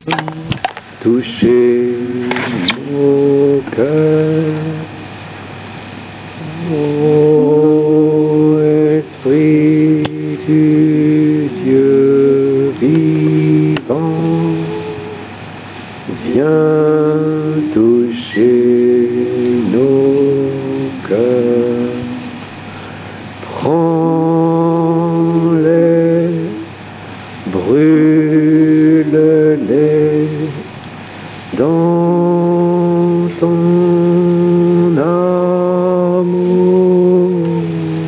toucher nos cœurs. Ô Esprit du Dieu vivant, viens toucher nos cœurs. Prends-les, brûle-les dans ton amour.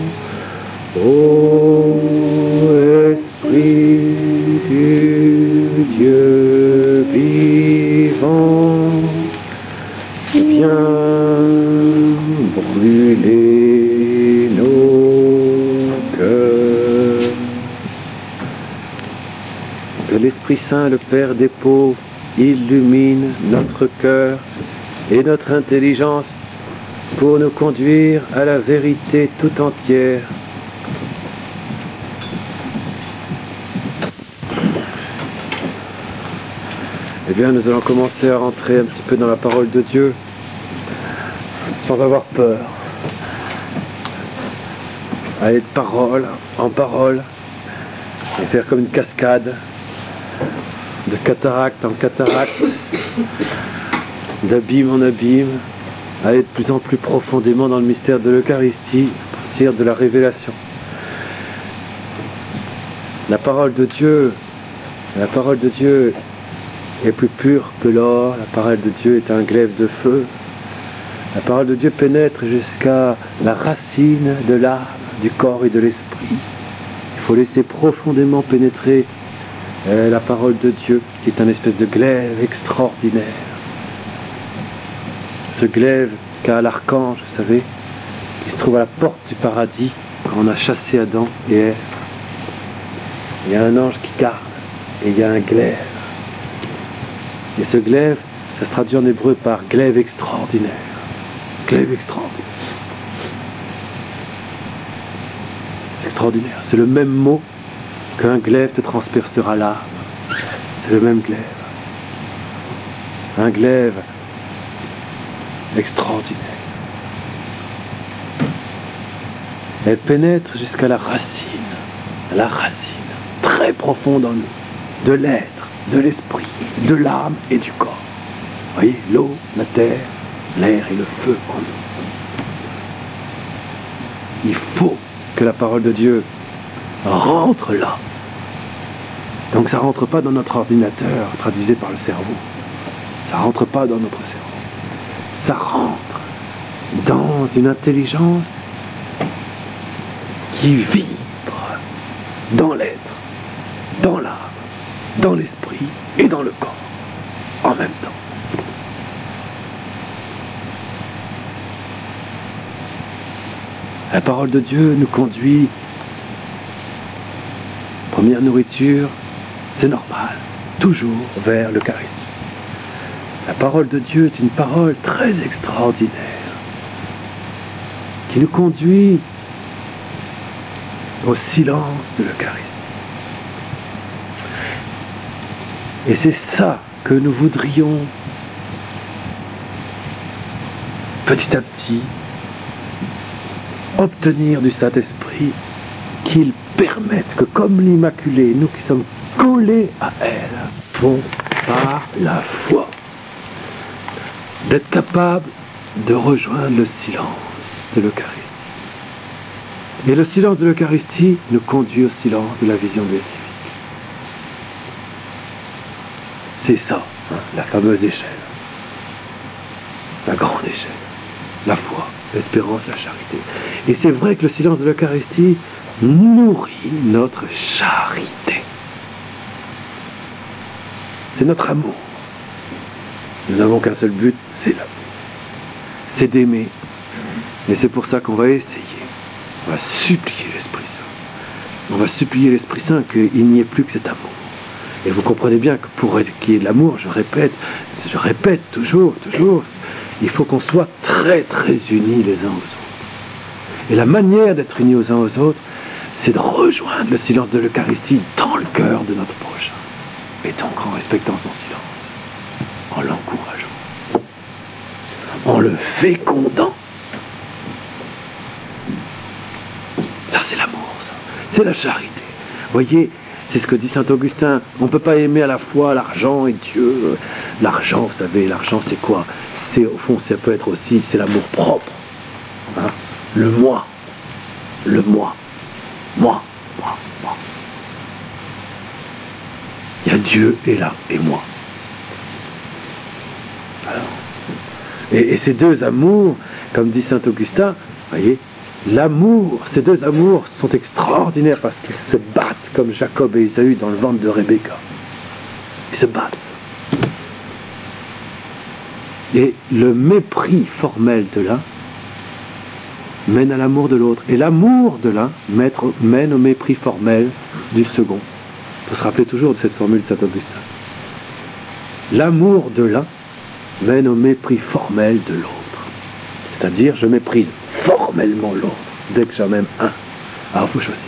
Ô Esprit du Dieu vivant, viens brûler nos cœurs. Que l'Esprit Saint, le Père des pauvres, illumine notre cœur et notre intelligence pour nous conduire à la vérité tout entière. Eh bien, nous allons commencer à rentrer un petit peu dans la parole de Dieu, sans avoir peur. Aller de parole en parole, et faire comme une cascade, de cataracte en cataracte, d'abîme en abîme, aller de plus en plus profondément dans le mystère de l'Eucharistie, à partir de la révélation. La parole de Dieu est plus pure que l'or, la parole de Dieu est un glaive de feu. La parole de Dieu pénètre jusqu'à la racine de l'âme, du corps et de l'esprit. Il faut laisser profondément pénétrer la parole de Dieu, qui est un espèce de glaive extraordinaire. Ce glaive qu'a l'archange, vous savez, qui se trouve à la porte du paradis, quand on a chassé Adam et Ève. Il y a un ange qui garde, et il y a un glaive. Et ce glaive, ça se traduit en hébreu par glaive extraordinaire. Glaive extraordinaire. Extraordinaire. C'est le même mot qu'un glaive te transpercera l'âme. C'est le même glaive. Un glaive extraordinaire. Elle pénètre jusqu'à la racine très profonde en nous, de l'être, de l'esprit, de l'âme et du corps. Vous voyez, l'eau, la terre, l'air et le feu en nous. Il faut que la parole de Dieu rentre là. Donc ça ne rentre pas dans notre ordinateur, traduisé par le cerveau. Ça ne rentre pas dans notre cerveau. Ça rentre dans une intelligence qui vibre dans l'être, dans l'âme, dans l'esprit et dans le corps, en même temps. La parole de Dieu nous conduit, première nourriture, c'est normal, toujours vers l'Eucharistie. La parole de Dieu est une parole très extraordinaire, qui nous conduit au silence de l'Eucharistie. Et c'est ça que nous voudrions petit à petit obtenir du Saint-Esprit, qu'il permette que comme l'Immaculée, nous qui sommes collés à elle, font par la foi, d'être capables de rejoindre le silence de l'Eucharistie. Et le silence de l'Eucharistie nous conduit au silence de la vision béatifique. C'est ça, la fameuse échelle. La grande échelle. La foi, l'espérance, la charité. Et c'est vrai que le silence de l'Eucharistie nourrit notre charité. C'est notre amour. Nous n'avons qu'un seul but, c'est l'amour. C'est d'aimer. Et c'est pour ça qu'on va essayer. On va supplier l'Esprit Saint. On va supplier l'Esprit Saint qu'il n'y ait plus que cet amour. Et vous comprenez bien que pour qu'il y ait de l'amour, je répète toujours, il faut qu'on soit très très unis les uns aux autres. Et la manière d'être unis aux uns aux autres, c'est de rejoindre le silence de l'Eucharistie dans le cœur de notre prochain. Et donc en respectant son silence, en l'encourageant, en le fécondant. Ça, c'est l'amour, ça. C'est la charité. Vous voyez, c'est ce que dit saint Augustin. On ne peut pas aimer à la fois l'argent et Dieu. L'argent, vous savez, l'argent, c'est quoi? C'est, au fond, ça peut être aussi, c'est l'amour propre. Hein? Le moi. Le moi. Moi. Il y a Dieu et là, et moi. Alors, et ces deux amours, comme dit saint Augustin, voyez, l'amour, ces deux amours sont extraordinaires parce qu'ils se battent comme Jacob et Ésaü dans le ventre de Rebecca. Ils se battent. Et le mépris formel de l'un mène à l'amour de l'autre. Et l'amour de l'un mène au mépris formel du second. Il faut se rappeler toujours de cette formule de saint Augustin. L'amour de l'un mène au mépris formel de l'autre. C'est-à-dire, je méprise formellement l'autre dès que j'en aime un. Alors, il faut choisir.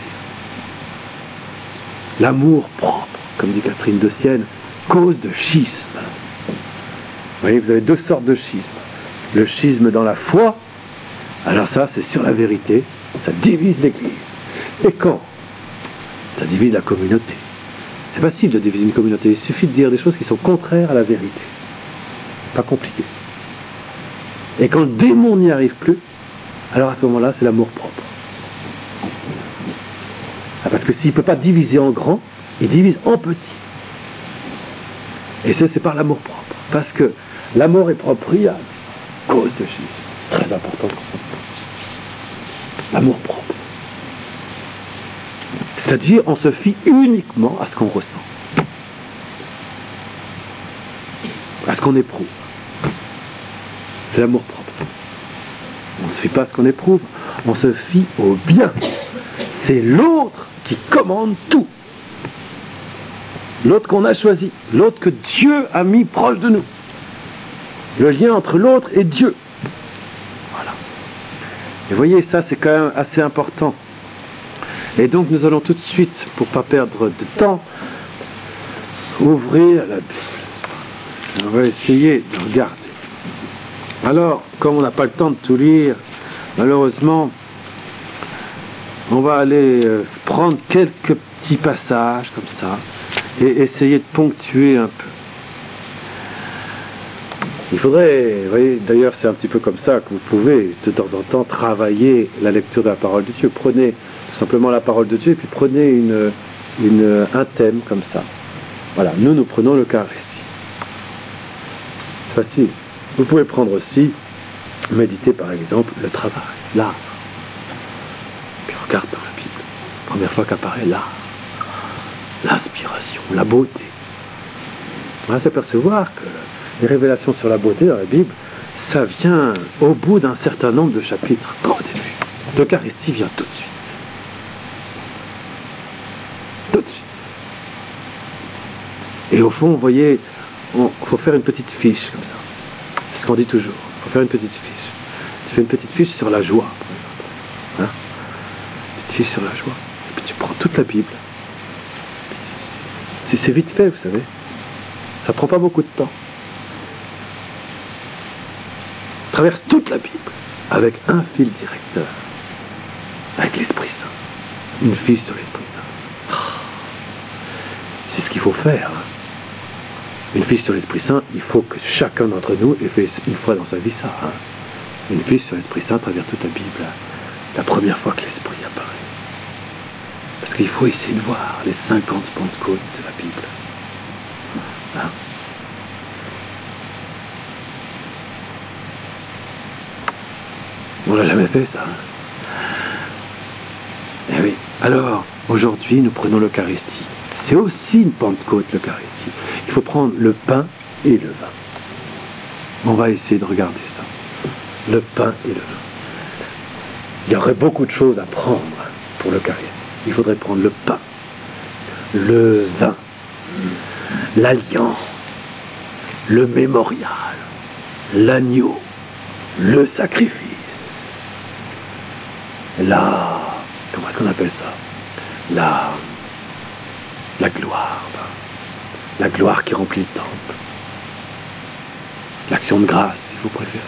L'amour propre, comme dit Catherine de Sienne, cause de schisme. Vous voyez, vous avez deux sortes de schisme. Le schisme dans la foi, alors ça, c'est sur la vérité, ça divise l'Église. Et quand ça divise la communauté. C'est facile de diviser une communauté, il suffit de dire des choses qui sont contraires à la vérité. Pas compliqué. Et quand le démon n'y arrive plus, alors à ce moment-là, c'est l'amour propre. Parce que s'il ne peut pas diviser en grand, il divise en petit. Et c'est par l'amour propre. Parce que l'amour est propriable, cause de schisme. C'est très important. L'amour propre. C'est-à-dire, on se fie uniquement à ce qu'on ressent. À ce qu'on éprouve. C'est l'amour propre. On ne se fie pas à ce qu'on éprouve, on se fie au bien. C'est l'autre qui commande tout. L'autre qu'on a choisi, l'autre que Dieu a mis proche de nous. Le lien entre l'autre et Dieu. Voilà. Et vous voyez, ça c'est quand même assez important. Et donc nous allons tout de suite, pour ne pas perdre de temps, ouvrir la Bible. On va essayer de regarder. Alors, comme on n'a pas le temps de tout lire, malheureusement, on va aller prendre quelques petits passages comme ça et essayer de ponctuer un peu. Il faudrait, vous voyez, d'ailleurs c'est un petit peu comme ça que vous pouvez de temps en temps travailler la lecture de la parole de Dieu. Prenez tout simplement la parole de Dieu et puis prenez un thème comme ça. Voilà, nous prenons l'Eucharistie. C'est facile. Vous pouvez prendre aussi, méditer par exemple, le travail, l'art. Puis regarde dans la Bible, première fois qu'apparaît l'art, l'inspiration, la beauté. On va s'apercevoir que les révélations sur la beauté dans la Bible, ça vient au bout d'un certain nombre de chapitres, pas au début. L'Eucharistie vient tout de suite. Tout de suite. Et au fond, vous voyez, il faut faire une petite fiche comme ça. C'est ce qu'on dit toujours. Il faut faire une petite fiche. Tu fais une petite fiche sur la joie, par exemple. Hein? Une petite fiche sur la joie. Et puis tu prends toute la Bible. C'est vite fait, vous savez. Ça prend pas beaucoup de temps. Traverse toute la Bible avec un fil directeur. Avec l'Esprit Saint. Une fiche sur l'Esprit Saint. C'est ce qu'il faut faire. Une fiche sur l'Esprit Saint, il faut que chacun d'entre nous ait fait une fois dans sa vie ça. Hein. Une fiche sur l'Esprit Saint à travers toute la Bible. La première fois que l'Esprit apparaît. Parce qu'il faut essayer de voir les 50 Pentecôtes de la Bible. Hein. On l'a jamais fait ça. Eh oui. Alors, aujourd'hui, nous prenons l'Eucharistie. C'est aussi une Pentecôte, l'Eucharistie. Il faut prendre le pain et le vin. On va essayer de regarder ça. Le pain et le vin. Il y aurait beaucoup de choses à prendre pour l'Eucharistie. Il faudrait prendre le pain, le vin, l'alliance, le mémorial, l'agneau, le sacrifice. Comment est-ce qu'on appelle ça? La gloire. la gloire qui remplit le temple, l'action de grâce, si vous préférez.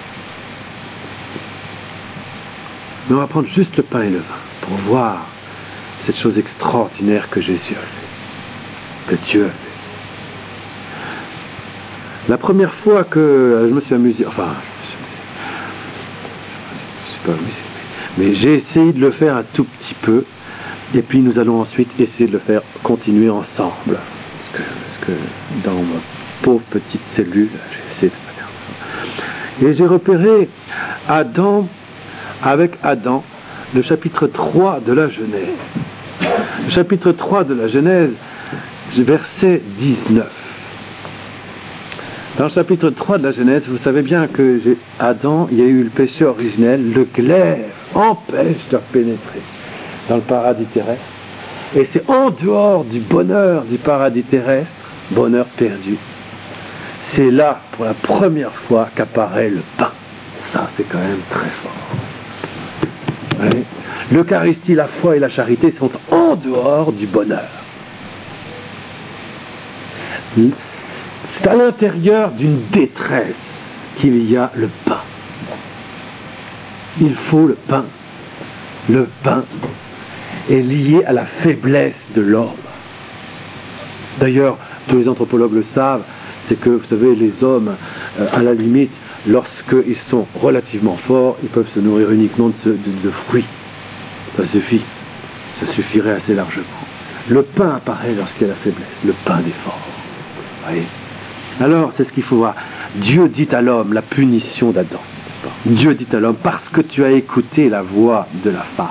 Mais on va prendre juste le pain et le vin pour voir cette chose extraordinaire que Jésus a fait, que Dieu a fait. La première fois que je me suis amusé, enfin, je me suis pas amusé, mais j'ai essayé de le faire un tout petit peu, et puis nous allons ensuite essayer de le faire continuer ensemble. Parce que dans ma pauvre petite cellule, j'ai essayé de faire ça. Et j'ai repéré avec Adam, le chapitre 3 de la Genèse. Le chapitre 3 de la Genèse, verset 19. Dans le chapitre 3 de la Genèse, vous savez bien que Adam, il y a eu le péché originel, le glaive empêche de pénétrer dans le paradis terrestre. Et c'est en dehors du bonheur du paradis terrestre, bonheur perdu. C'est là, pour la première fois, qu'apparaît le pain. Ça, c'est quand même très fort. Oui. L'Eucharistie, la foi et la charité sont en dehors du bonheur. C'est à l'intérieur d'une détresse qu'il y a le pain. Il faut le pain. Le pain est lié à la faiblesse de l'homme. D'ailleurs, tous les anthropologues le savent, c'est que, vous savez, les hommes, à la limite, lorsqu'ils sont relativement forts, ils peuvent se nourrir uniquement de fruits. Ça suffit. Ça suffirait assez largement. Le pain apparaît lorsqu'il y a la faiblesse. Le pain des forts. Vous voyez ? Alors, c'est ce qu'il faut voir. Dieu dit à l'homme la punition d'Adam. Dieu dit à l'homme, parce que tu as écouté la voix de la femme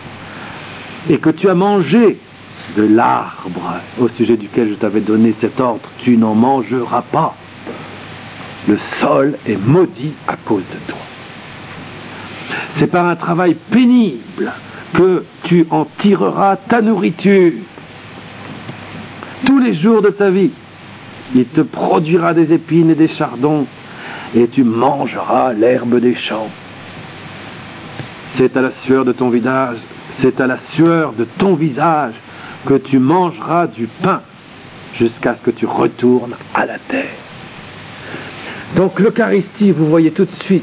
et que tu as mangé de l'arbre au sujet duquel je t'avais donné cet ordre, tu n'en mangeras pas. Le sol est maudit à cause de toi. C'est par un travail pénible que tu en tireras ta nourriture. Tous les jours de ta vie, il te produira des épines et des chardons, et tu mangeras l'herbe des champs. C'est à la sueur de ton visage, c'est à la sueur de ton visage que tu mangeras du pain, jusqu'à ce que tu retournes à la terre. Donc l'Eucharistie, vous voyez tout de suite,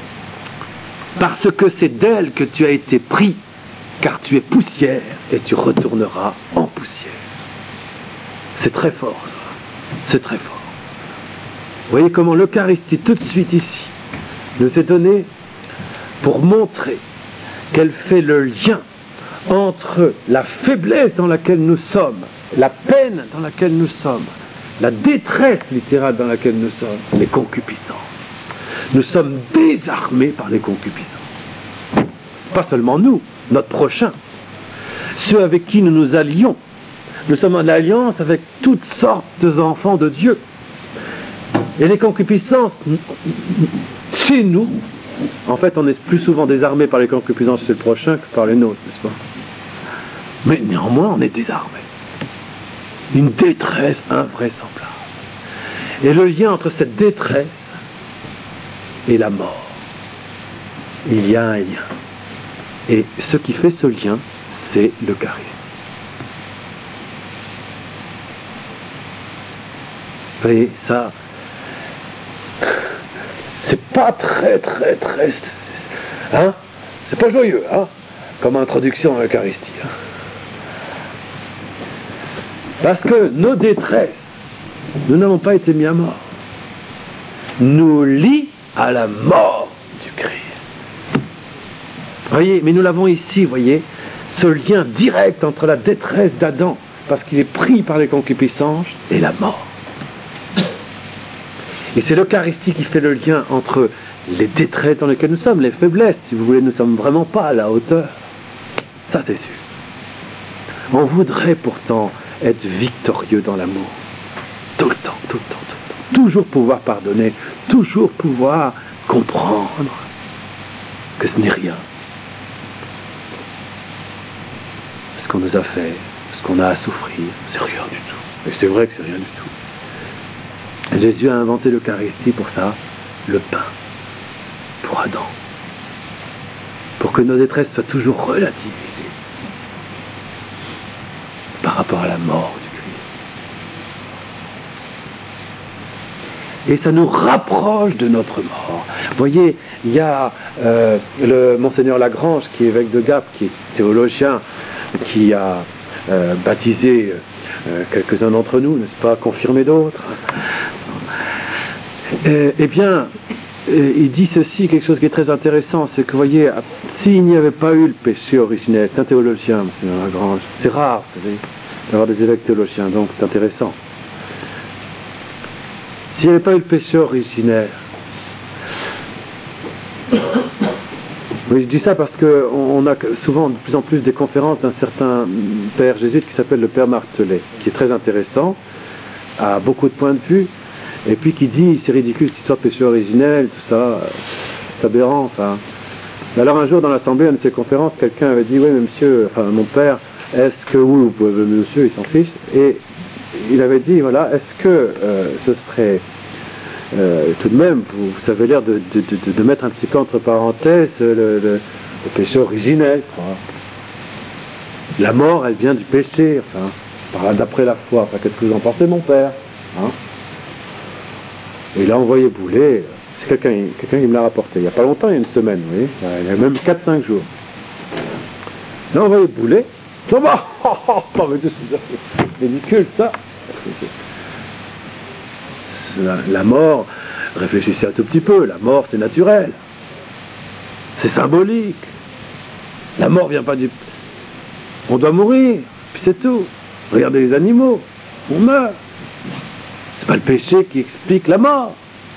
parce que c'est d'elle que tu as été pris, car tu es poussière, et tu retourneras en poussière. C'est très fort, ça. C'est très fort. Vous voyez comment l'Eucharistie, tout de suite ici, nous est donnée pour montrer qu'elle fait le lien entre la faiblesse dans laquelle nous sommes, la peine dans laquelle nous sommes, la détresse littérale dans laquelle nous sommes, les concupiscences. Nous sommes désarmés par les concupiscences. Pas seulement nous, notre prochain, ceux avec qui nous nous allions. Nous sommes en alliance avec toutes sortes d'enfants de Dieu. Et les concupiscences, chez nous, en fait, on est plus souvent désarmé par les concupiscences chez le prochain que par les nôtres, n'est-ce pas? Mais néanmoins, on est désarmé. Une détresse invraisemblable. Et le lien entre cette détresse et la mort, il y a un lien. Et ce qui fait ce lien, c'est l'Eucharistie. Vous voyez, ça, c'est pas très, hein? C'est pas joyeux, hein? Comme introduction à l'Eucharistie. Hein? Parce que nos détresses, nous n'avons pas été mis à mort, nous lient à la mort du Christ. Voyez, mais nous l'avons ici, voyez, ce lien direct entre la détresse d'Adam, parce qu'il est pris par les concupiscences, et la mort. Et c'est l'Eucharistie qui fait le lien entre les détresses dans lesquelles nous sommes, les faiblesses, si vous voulez, nous ne sommes vraiment pas à la hauteur. Ça, c'est sûr. On voudrait pourtant être victorieux dans l'amour. Tout le temps. Toujours pouvoir pardonner, toujours pouvoir comprendre que ce n'est rien. Ce qu'on nous a fait, ce qu'on a à souffrir, c'est rien du tout. Et c'est vrai que c'est rien du tout. Jésus a inventé l'Eucharistie pour ça, le pain, pour Adam, pour que nos détresses soient toujours relativisées par rapport à la mort du Christ. et ça nous rapproche de notre mort. Vous voyez, il y a le Monseigneur Lagrange, qui est évêque de Gap, qui est théologien, qui a baptisé quelques-uns d'entre nous, n'est-ce pas, confirmé d'autres. Eh bien, il dit ceci, quelque chose qui est très intéressant, c'est que, vous voyez, s'il n'y avait pas eu le péché originel, c'est un théologien, Monseigneur Lagrange, c'est rare, vous savez, d'avoir des évêques théologiens, donc c'est intéressant. S'il n'y avait pas eu le péché originel, oui, je dis ça parce qu'on a souvent de plus en plus des conférences d'un certain père jésuite qui s'appelle le père Martelet, qui est très intéressant, a beaucoup de points de vue, et puis qui dit c'est ridicule cette histoire de péché originel, tout ça, c'est aberrant, enfin. Alors un jour dans l'assemblée, à une de ces conférences, quelqu'un avait dit oui mais monsieur, enfin mon père, est-ce que oui, monsieur il s'en fiche, et il avait dit voilà, est-ce que ce serait tout de même, vous avez l'air de mettre un petit peu entre parenthèses le péché originel, quoi. La mort elle vient du péché, enfin, par là d'après la foi, enfin qu'est-ce que vous en pensez mon père, hein? Et il a envoyé bouler, c'est quelqu'un qui me l'a rapporté, il n'y a pas longtemps, il y a une semaine, vous voyez, il y a même 4-5 jours. Il a envoyé bouler, oh, mais c'est ridicule ça. La mort, réfléchissez un tout petit peu, la mort c'est naturel, c'est symbolique. La mort vient pas du... On doit mourir, puis c'est tout. Regardez les animaux, on meurt. C'est pas le péché qui explique la mort.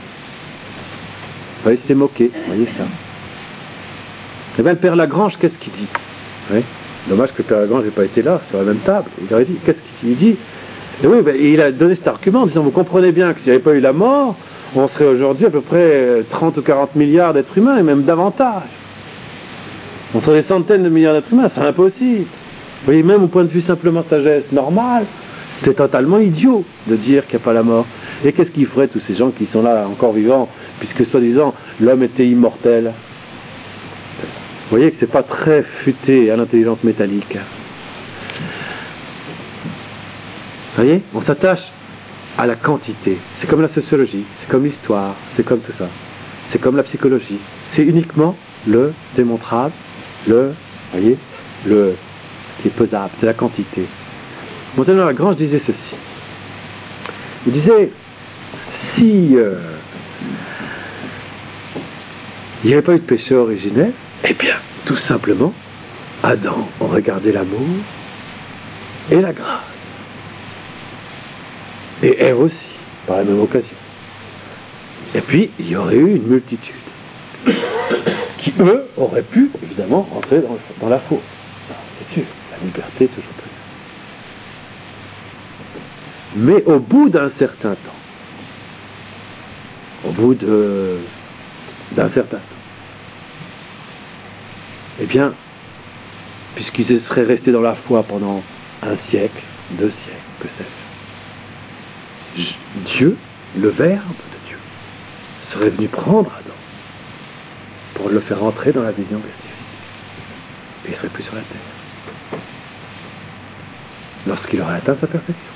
Vous voyez, c'est moqué, vous voyez ça. Et bien le père Lagrange, qu'est-ce qu'il dit? Oui. Dommage que le père Lagrange n'ait pas été là, sur la même table. Il aurait dit, qu'est-ce qu'il dit? Et oui, ben, il a donné cet argument en disant, vous comprenez bien que s'il n'y avait pas eu la mort, on serait aujourd'hui à peu près 30 ou 40 milliards d'êtres humains, et même davantage. On serait des centaines de milliards d'êtres humains, c'est impossible. Vous voyez, même au point de vue simplement sagesse normale, c'était totalement idiot de dire qu'il n'y a pas la mort. Et qu'est-ce qu'ils feraient tous ces gens qui sont là encore vivants, puisque soi-disant l'homme était immortel? Vous voyez que c'est pas très futé à l'intelligence métallique. Vous voyez, on s'attache à la quantité. C'est comme la sociologie, c'est comme l'histoire, c'est comme tout ça. C'est comme la psychologie. C'est uniquement le démontrable, ce qui est pesable, c'est la quantité. Monseigneur Lagrange disait ceci. Il disait, si il n'y avait pas eu de péché originel, eh bien, tout simplement, Adam aurait gardé l'amour et la grâce. Et Ève aussi, par la même occasion. Et puis, il y aurait eu une multitude qui, eux, auraient pu, évidemment, rentrer dans la faute. C'est sûr, la liberté, toujours plus. Mais au bout d'un certain temps, d'un certain temps, eh bien, puisqu'ils seraient restés dans la foi pendant 1 siècle, 2 siècles, que sais-je, Dieu, le Verbe de Dieu, serait venu prendre Adam pour le faire entrer dans la vision béatifique. Et il ne serait plus sur la terre. Lorsqu'il aurait atteint sa perfection.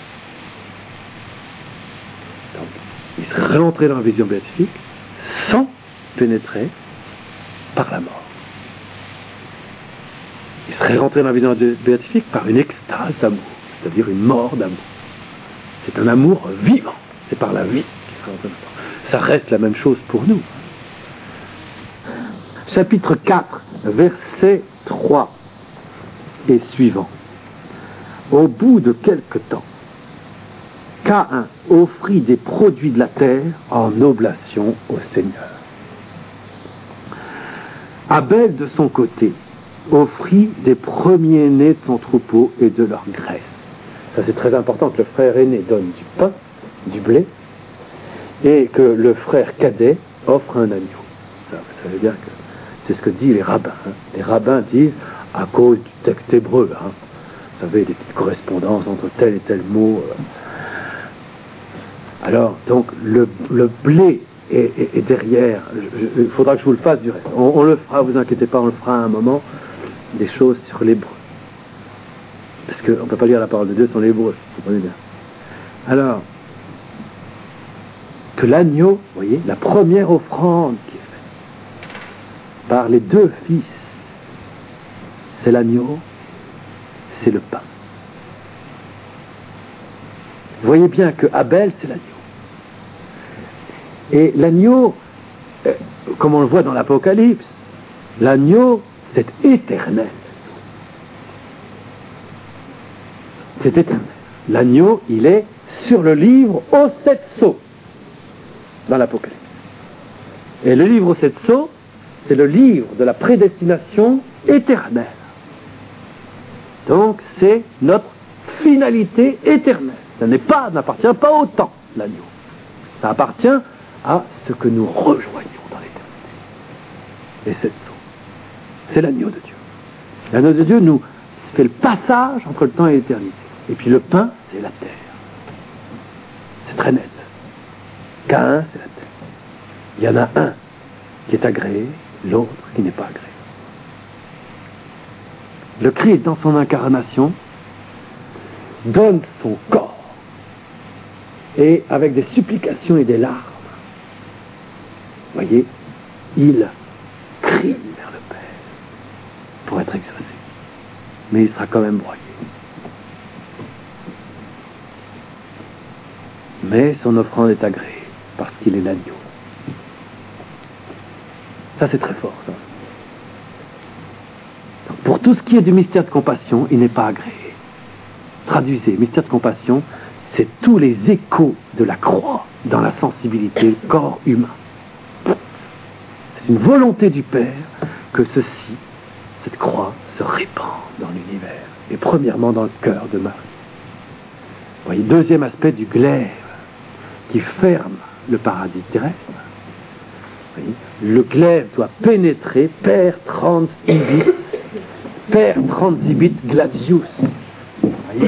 Donc, il serait rentré dans la vision béatifique sans pénétrer par la mort. Il serait rentré dans la vision béatifique par une extase d'amour, c'est-à-dire une mort d'amour. C'est un amour vivant, c'est par la vie qu'il serait rentré dans. Ça reste la même chose pour nous. Chapitre 4, verset 3 et suivant. Au bout de quelque temps, Caïn offrit des produits de la terre en oblation au Seigneur. Abel, de son côté, offrit des premiers-nés de son troupeau et de leur graisse. Ça, c'est très important que le frère aîné donne du pain, du blé, et que le frère cadet offre un agneau. Ça, vous savez bien que c'est ce que disent les rabbins. Hein. Les rabbins disent, à cause du texte hébreu, hein, vous savez, des petites correspondances entre tel et tel mot. Alors, donc, le blé est derrière. Il faudra que je vous le fasse du reste. On le fera, vous inquiétez pas, on le fera à un moment, des choses sur l'hébreu. Parce qu'on ne peut pas lire la parole de Dieu sans l'hébreu, vous comprenez bien. Alors, que l'agneau, vous voyez, la première offrande qui est faite par les deux fils, c'est l'agneau, c'est le pain. Vous voyez bien que Abel, c'est l'agneau. Et l'agneau, comme on le voit dans l'Apocalypse, l'agneau, c'est éternel. C'est éternel. L'agneau, il est sur le livre aux 7 sceaux dans l'Apocalypse. Et le livre aux 7 sceaux, c'est le livre de la prédestination éternelle. Donc, c'est notre finalité éternelle. Ça n'appartient pas au temps, l'agneau. Ça appartient à ce que nous rejoignons dans l'éternité. Les 7 sceaux. C'est l'agneau de Dieu. L'agneau de Dieu nous fait le passage entre le temps et l'éternité. Et puis le pain, c'est la terre. C'est très net. Caïn, c'est la terre. Il y en a un qui est agréé, l'autre qui n'est pas agréé. Le Christ, dans son incarnation, donne son corps, et avec des supplications et des larmes, voyez, il crie vers le Père pour être exaucé. Mais il sera quand même broyé. Mais son offrande est agréée parce qu'il est l'agneau. Ça, c'est très fort, ça. Donc, pour tout ce qui est du mystère de compassion, il n'est pas agréé. Traduisez, mystère de compassion, c'est tous les échos de la croix dans la sensibilité corps humain. C'est une volonté du Père que cette croix, se répande dans l'univers, et premièrement dans le cœur de Marie. Vous voyez, deuxième aspect du glaive qui ferme le paradis terrestre. Vous voyez, le glaive doit pénétrer per transibit gladius. Vous voyez,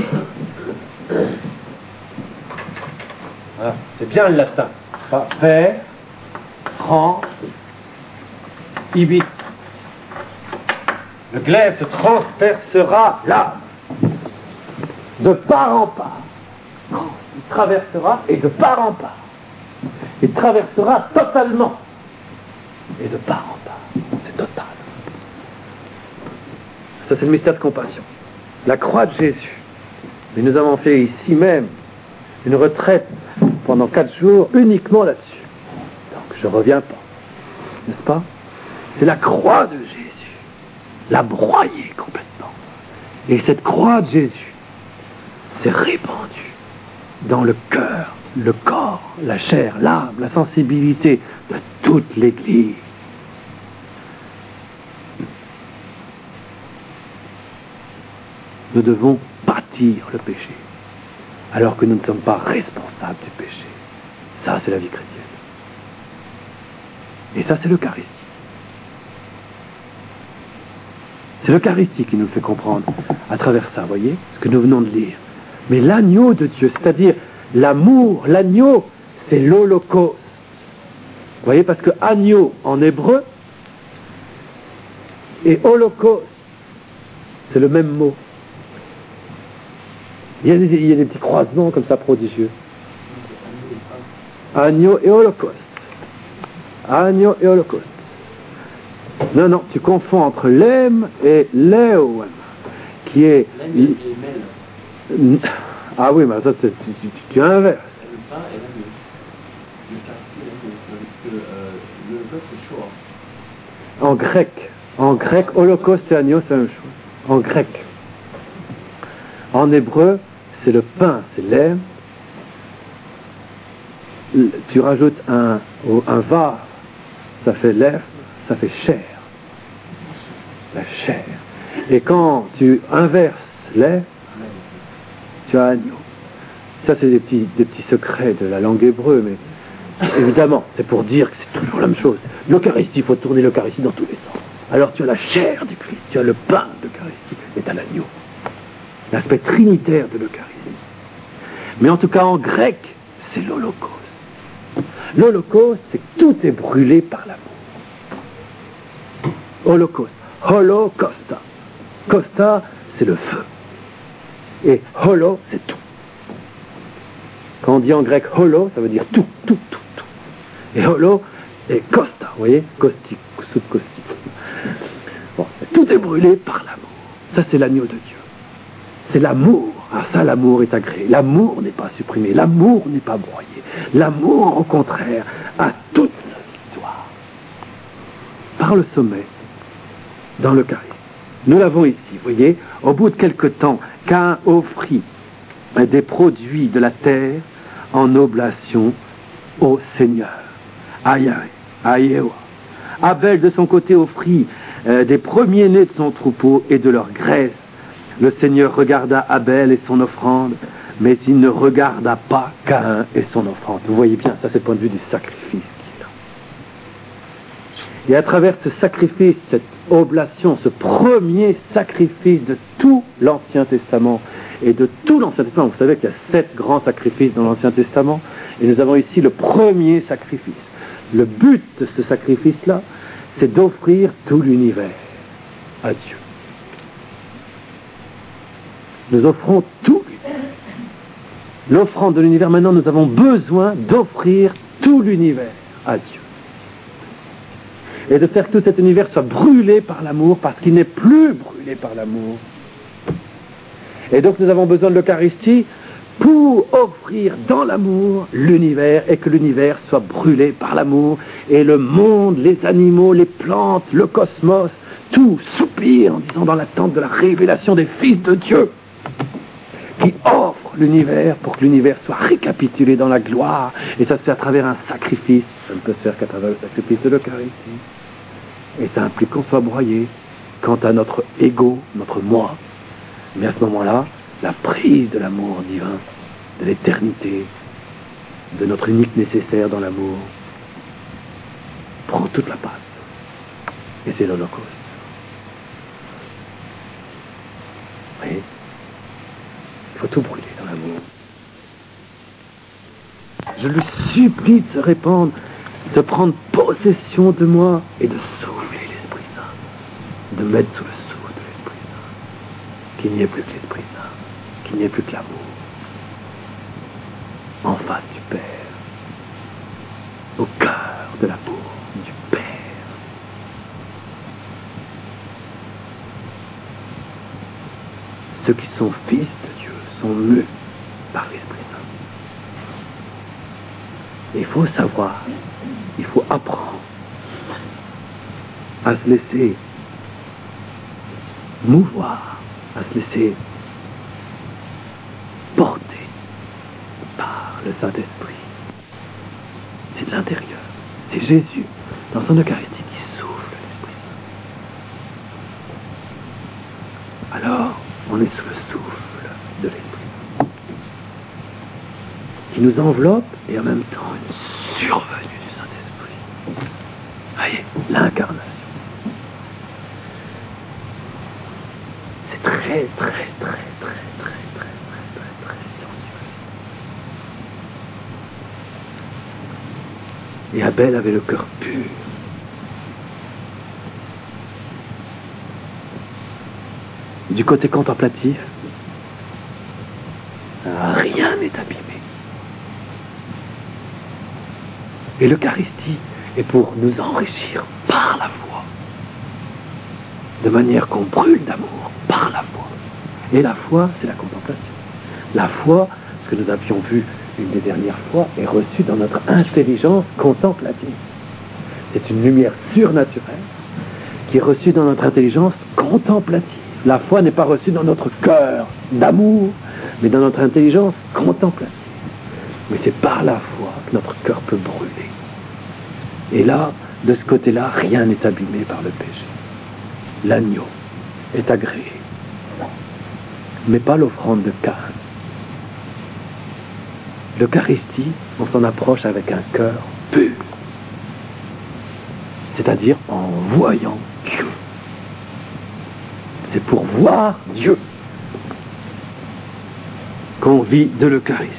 voilà, c'est bien le latin. Per transibit. Le glaive se transpercera l'âme de part en part. Il traversera et de part en part. Il traversera totalement et de part en part. C'est total. Ça, c'est le mystère de compassion. La croix de Jésus. Et nous avons fait ici même une retraite pendant 4 jours uniquement là-dessus. Donc je ne reviens pas. N'est-ce pas? C'est la croix de Jésus. L'a broyé complètement. Et cette croix de Jésus s'est répandue dans le cœur, le corps, la chair, l'âme, la sensibilité de toute l'Église. Nous devons bâtir le péché, alors que nous ne sommes pas responsables du péché. Ça, c'est la vie chrétienne. Et ça, c'est l'Eucharistie. C'est l'Eucharistie qui nous fait comprendre à travers ça, voyez, ce que nous venons de lire. Mais l'agneau de Dieu, c'est-à-dire l'amour, l'agneau, c'est l'holocauste. Vous voyez, parce que agneau en hébreu et holocauste, c'est le même mot. Il y a des petits croisements comme ça prodigieux. Agneau et holocauste. Agneau et holocauste. Non, tu confonds entre l'em et l'éouen, qui est... Ah oui, mais ça, tu inverses. Le pain et l'agneau. Le holocauste, c'est chaud. En grec, holocauste et agneau, c'est la même chose. En grec. En hébreu, c'est le pain, c'est l'em. Tu rajoutes un vav, ça fait l'ef, ça fait chair. La chair. Et quand tu inverses l'ef, tu as agneau. Ça, c'est des petits secrets de la langue hébreu, mais évidemment, c'est pour dire que c'est toujours la même chose. L'Eucharistie, il faut tourner l'Eucharistie dans tous les sens. Alors tu as la chair du Christ, tu as le pain de l'Eucharistie, et tu as l'agneau. L'aspect trinitaire de l'Eucharistie. Mais en tout cas, en grec, c'est l'Holocauste. L'Holocauste, c'est que tout est brûlé par l'amour. Holocauste. Holocausta. Costa, c'est le feu. Et holo, c'est tout. Quand on dit en grec holo, ça veut dire tout, tout, tout, tout. Et holo et costa, vous voyez, caustique, soupe caustique. Bon, tout est brûlé par l'amour. Ça, c'est l'agneau de Dieu. C'est l'amour. Ah, ça, l'amour est agréé. L'amour n'est pas supprimé. L'amour n'est pas broyé. L'amour, au contraire, a toute la victoire. Par le sommet, dans l'Eucharistie. Nous l'avons ici, vous voyez, au bout de quelque temps, Caïn offrit des produits de la terre en oblation au Seigneur, à Yahvé, à Yéhoua. Abel, de son côté, offrit des premiers-nés de son troupeau et de leur graisse. Le Seigneur regarda Abel et son offrande, mais il ne regarda pas Caïn et son offrande. Vous voyez bien, ça c'est le point de vue du sacrifice qui est là. Et à travers ce sacrifice, cette oblation, ce premier sacrifice de tout l'Ancien Testament, et de tout l'Ancien Testament, vous savez qu'il y a 7 grands sacrifices dans l'Ancien Testament, et nous avons ici le premier sacrifice. Le but de ce sacrifice-là, c'est d'offrir tout l'univers à Dieu. Nous offrons tout l'univers. L'offrande de l'univers, maintenant, nous avons besoin d'offrir tout l'univers à Dieu. Et de faire que tout cet univers soit brûlé par l'amour, parce qu'il n'est plus brûlé par l'amour. Et donc nous avons besoin de l'Eucharistie pour offrir dans l'amour l'univers, et que l'univers soit brûlé par l'amour, et le monde, les animaux, les plantes, le cosmos, tout soupire en disant dans l'attente de la révélation des fils de Dieu, qui offre l'univers pour que l'univers soit récapitulé dans la gloire. Et ça se fait à travers un sacrifice. Ça ne peut se faire qu'à travers le sacrifice de l'Eucharistie. Et ça implique qu'on soit broyé quant à notre ego, notre moi. Mais à ce moment-là, la prise de l'amour divin, de l'éternité, de notre unique nécessaire dans l'amour, prend toute la place. Et c'est l'Holocauste. Vous voyez ? Il faut tout brûler dans l'amour. Je lui supplie de se répandre, de prendre possession de moi et de souffler l'Esprit Saint, de mettre sous le souffle de l'Esprit Saint, qu'il n'y ait plus que l'Esprit Saint, qu'il n'y ait plus que l'amour, en face du Père, au cœur de l'amour du Père. Ceux qui sont fils de Dieu sont mus par l'Esprit Saint. Il faut savoir, il faut apprendre à se laisser mouvoir, à se laisser porter par le Saint-Esprit. C'est de l'intérieur. C'est Jésus, dans son Eucharistie, qui souffle l'Esprit Saint. Alors, on est sous le souffle de l'Esprit qui nous enveloppe, et en même temps une survenue du Saint-Esprit. Voyez, l'incarnation. C'est très, très, très, très, très, très silencieux. Et Abel avait le cœur pur. Du côté contemplatif, rien n'est abîmé. Et l'Eucharistie est pour nous enrichir par la foi, de manière qu'on brûle d'amour par la foi. Et la foi, c'est la contemplation. La foi, ce que nous avions vu une des dernières fois, est reçue dans notre intelligence contemplative. C'est une lumière surnaturelle qui est reçue dans notre intelligence contemplative. La foi n'est pas reçue dans notre cœur d'amour, mais dans notre intelligence contemplative. Mais c'est par la foi que notre cœur peut brûler. Et là, de ce côté-là, rien n'est abîmé par le péché. L'agneau est agréé, mais pas l'offrande de Caïn. L'Eucharistie, on s'en approche avec un cœur pur, c'est-à-dire en voyant Dieu. C'est pour voir Dieu qu'on vit de l'Eucharistie.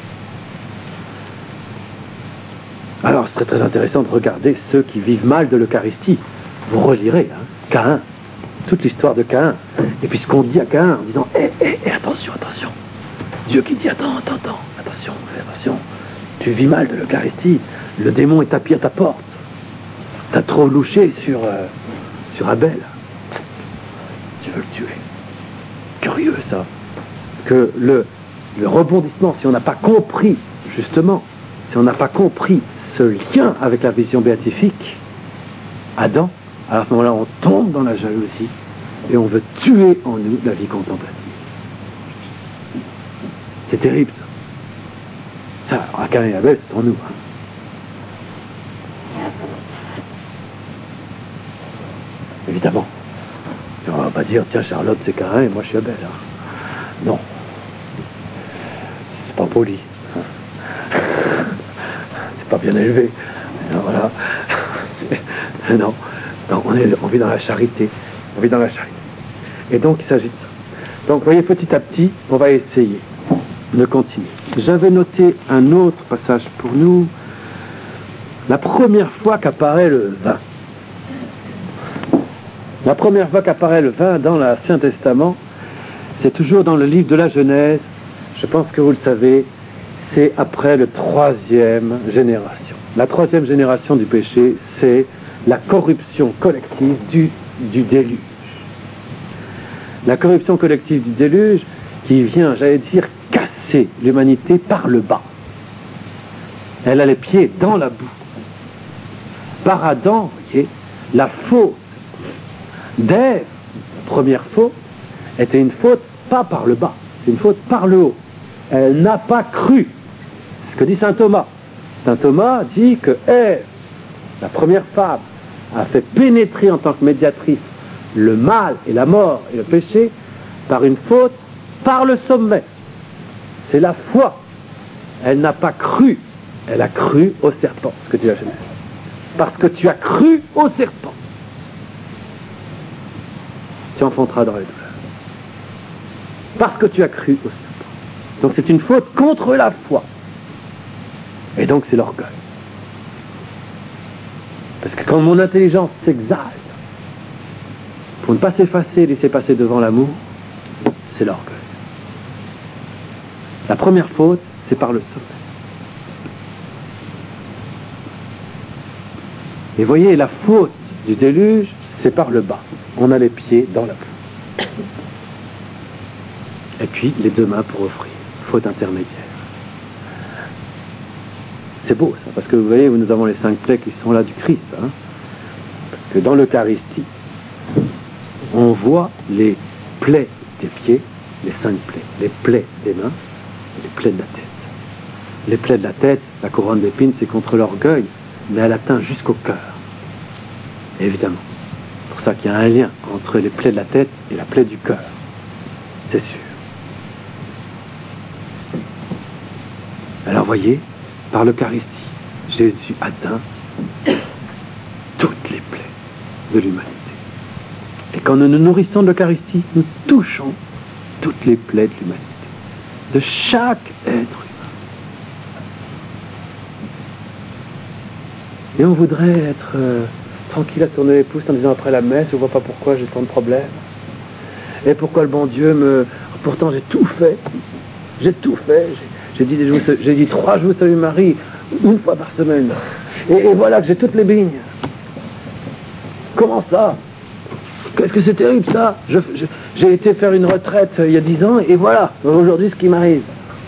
Alors, c'est très intéressant de regarder ceux qui vivent mal de l'Eucharistie. Vous relirez, Caïn, toute l'histoire de Caïn. Et puis ce qu'on dit à Caïn en disant attention, attention. Dieu qui dit attends, attention, fais attention. Tu vis mal de l'Eucharistie. Le démon est tapis à ta porte. T'as trop louché sur Abel. Tu veux le tuer. Curieux ça. Que le rebondissement, si on n'a pas compris, justement, si on n'a pas compris ce lien avec la vision béatifique, Adam, à ce moment-là, on tombe dans la jalousie et on veut tuer en nous la vie contemplative. C'est terrible ça. Ça, à Caïn et Abel, c'est en nous. Évidemment. On va pas dire, tiens, Charlotte, c'est Caïn et moi, je suis Abel. Non. C'est pas poli. C'est pas bien élevé. Voilà. Non. Non, on vit dans la charité. On vit dans la charité. Et donc, il s'agit de ça. Donc, vous voyez, petit à petit, on va essayer de continuer. J'avais noté un autre passage pour nous. La première fois qu'apparaît le vin. La première fois qu'apparaît le vin dans l'Ancien Testament, c'est toujours dans le livre de la Genèse. Je pense que vous le savez, c'est après la 3e génération. La 3e génération du péché, c'est la corruption collective du déluge. La corruption collective du déluge qui vient, j'allais dire, casser l'humanité par le bas. Elle a les pieds dans la boue. Par Adam, vous voyez, la faute d'Ève, première faute, était une faute pas par le bas, c'est une faute par le haut. Elle n'a pas cru. C'est ce que dit saint Thomas. Saint Thomas dit que Ève, la première femme, a fait pénétrer en tant que médiatrice le mal et la mort et le péché par une faute par le sommet. C'est la foi. Elle n'a pas cru. Elle a cru au serpent, ce que dit la Genèse. Parce que tu as cru au serpent, tu enfanteras dans les douleurs. Parce que tu as cru au serpent. Donc c'est une faute contre la foi. Et donc c'est l'orgueil. Parce que quand mon intelligence s'exalte, pour ne pas s'effacer, laisser passer devant l'amour, c'est l'orgueil. La première faute, c'est par le sommet. Et voyez, la faute du déluge, c'est par le bas. On a les pieds dans la boue. Et puis, les deux mains pour offrir. Faute intermédiaire. C'est beau, ça, parce que vous voyez, nous avons les 5 plaies qui sont là du Christ. Hein, parce que dans l'Eucharistie, on voit les plaies des pieds, les 5 plaies. Les plaies des mains et les plaies de la tête. Les plaies de la tête, la couronne d'épines, c'est contre l'orgueil, mais elle atteint jusqu'au cœur. Évidemment. C'est pour ça qu'il y a un lien entre les plaies de la tête et la plaie du cœur. C'est sûr. Alors voyez, par l'Eucharistie, Jésus atteint toutes les plaies de l'humanité. Et quand nous nous nourrissons de l'Eucharistie, nous touchons toutes les plaies de l'humanité, de chaque être humain. Et on voudrait être tranquille à tourner les pouces en disant après la messe, je ne vois pas pourquoi j'ai tant de problèmes. Et pourquoi le bon Dieu me... Pourtant j'ai tout fait. J'ai tout fait. J'ai dit 3 jours Salut Marie, 1 fois par semaine. Et voilà que j'ai toutes les bignes. Comment ça? Qu'est-ce que c'est terrible ça? J'ai été faire une retraite il y a 10 ans et voilà, aujourd'hui ce qui m'arrive.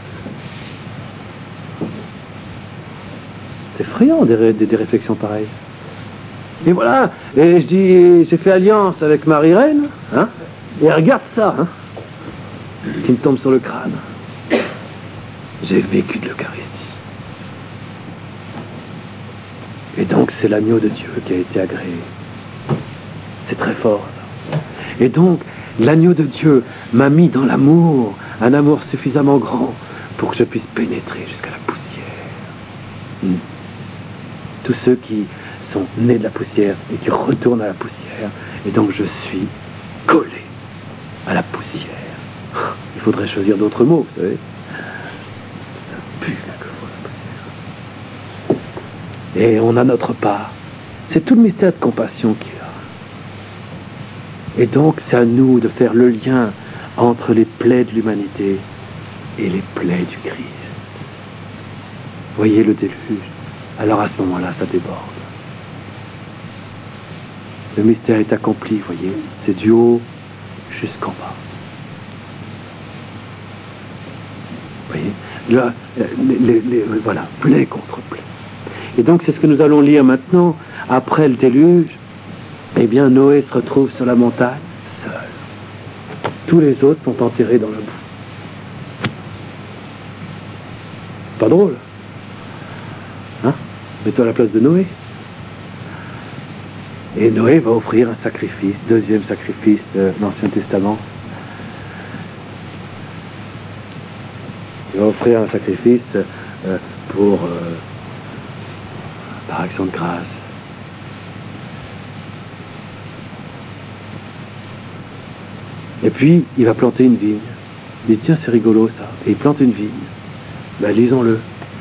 C'est effrayant des réflexions pareilles. Et voilà, et je dis, j'ai fait alliance avec Marie-Reine, hein, et regarde ça, hein, qui me tombe sur le crâne. J'ai vécu de l'Eucharistie. Et donc c'est l'agneau de Dieu qui a été agréé. C'est très fort ça. Et donc l'agneau de Dieu m'a mis dans l'amour, un amour suffisamment grand pour que je puisse pénétrer jusqu'à la poussière. Tous ceux qui sont nés de la poussière et qui retournent à la poussière, et donc je suis collé à la poussière. Il faudrait choisir d'autres mots, vous savez. Ça pue quelquefois la poussière. Et on a notre part. C'est tout le mystère de compassion qu'il a. Et donc c'est à nous de faire le lien entre les plaies de l'humanité et les plaies du Christ. voyez le déluge. Alors à ce moment-là, ça déborde. Le mystère est accompli, voyez. C'est du haut jusqu'en bas. Vous voyez là, voilà, plaie contre plaie. Et donc c'est ce que nous allons lire maintenant. Après le déluge, eh bien Noé se retrouve sur la montagne, seul. Tous les autres sont enterrés dans la boue. Pas drôle, hein? Mets-toi à la place de Noé. Et Noé va offrir un sacrifice, deuxième sacrifice de l'Ancien Testament. Il va offrir un sacrifice par action de grâce. Et puis, il va planter une vigne. Il dit, tiens, c'est rigolo ça. Et il plante une vigne. Ben, lisons-le.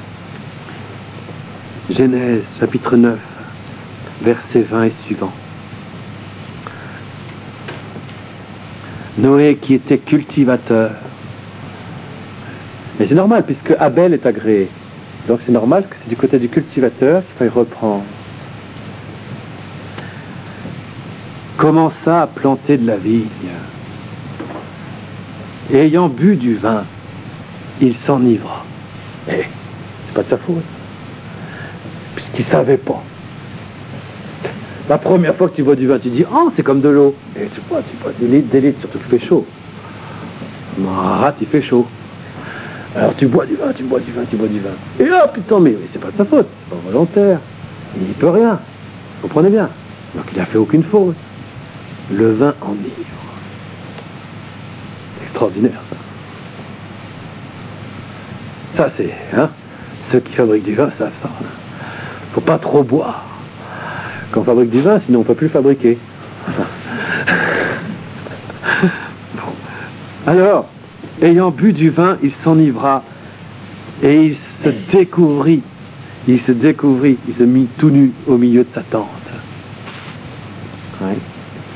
Genèse, chapitre 9, versets 20 et suivants. Noé qui était cultivateur. Et c'est normal, puisque Abel est agréé. Donc c'est normal que c'est du côté du cultivateur qu'il faille reprendre. Commença à planter de la vigne. Et ayant bu du vin, il s'enivra. Mais c'est pas de sa faute. Puisqu'il ne savait pas. La première fois que tu bois du vin, tu dis, oh, c'est comme de l'eau. Et tu bois des litres, surtout qu'il fait chaud. Il fait chaud. Alors tu bois du vin. Et là, putain, mais c'est pas de sa faute, c'est pas volontaire. Il n'y peut rien. Vous comprenez bien. Donc il n'a fait aucune faute. Le vin enivre. Extraordinaire, ça. Ça, c'est, hein, ceux qui fabriquent du vin savent ça. Faut pas trop boire. Quand on fabrique du vin, sinon on ne peut plus fabriquer. Bon. Alors, ayant bu du vin, il s'enivra et il se mit tout nu au milieu de sa tente. Ouais.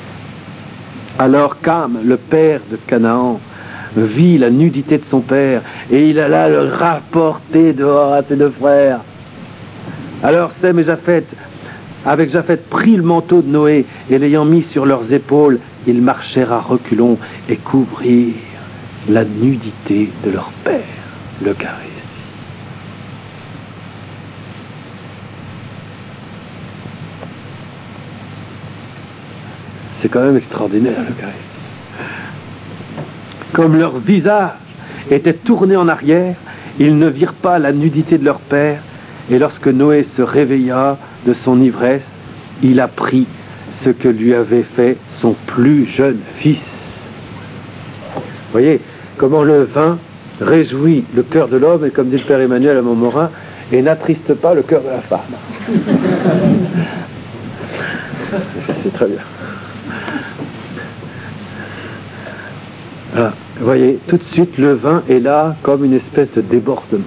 Alors Cam, le père de Canaan, vit la nudité de son père et il alla le rapporter dehors à ses deux frères. Alors Sem et Japheth, avec Japheth, prit le manteau de Noé et l'ayant mis sur leurs épaules, ils marchèrent à reculons et couvrirent la nudité de leur père, le Charistie. C'est quand même extraordinaire, le Charistie. Comme leur visage était tourné en arrière, ils ne virent pas la nudité de leur père, et lorsque Noé se réveilla de son ivresse, il apprit ce que lui avait fait son plus jeune fils. Vous voyez comment le vin réjouit le cœur de l'homme, et comme dit le père Emmanuel à Montmorin, et n'attriste pas le cœur de la femme. C'est très bien. Voilà. Vous voyez, tout de suite, le vin est là comme une espèce de débordement.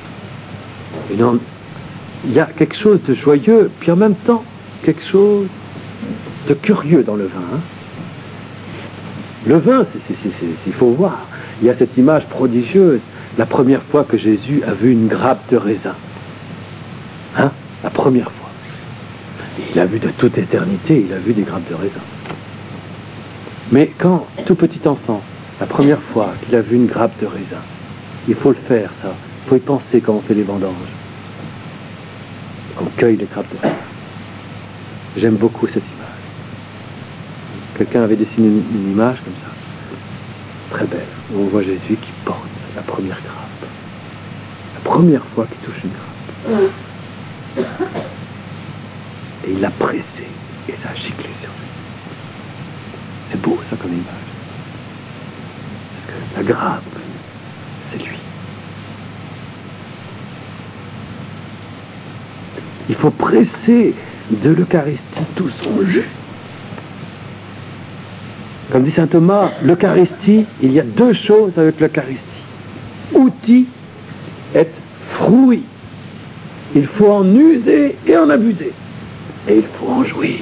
Il y a quelque chose de joyeux, puis en même temps, quelque chose de curieux dans le vin. Hein. Le vin, il faut voir. Il y a cette image prodigieuse, la première fois que Jésus a vu une grappe de raisin. Hein? La première fois. Il a vu de toute éternité, il a vu des grappes de raisin. Mais quand, tout petit enfant, la première fois qu'il a vu une grappe de raisin, il faut le faire, ça. Il faut y penser quand on fait les vendanges. Qu'on cueille les grappes de raisin. J'aime beaucoup cette image. Quelqu'un avait dessiné une image comme ça, très belle, où on voit Jésus qui porte la première grappe. La première fois qu'il touche une grappe. Et il l'a pressé, et ça a giclé sur lui. C'est beau ça comme image. Parce que la grappe, c'est lui. Il faut presser de l'Eucharistie tout son jus. Comme dit saint Thomas, l'Eucharistie, il y a deux choses avec l'Eucharistie. Outil et fruit. Il faut en user et en abuser. Et il faut en jouir.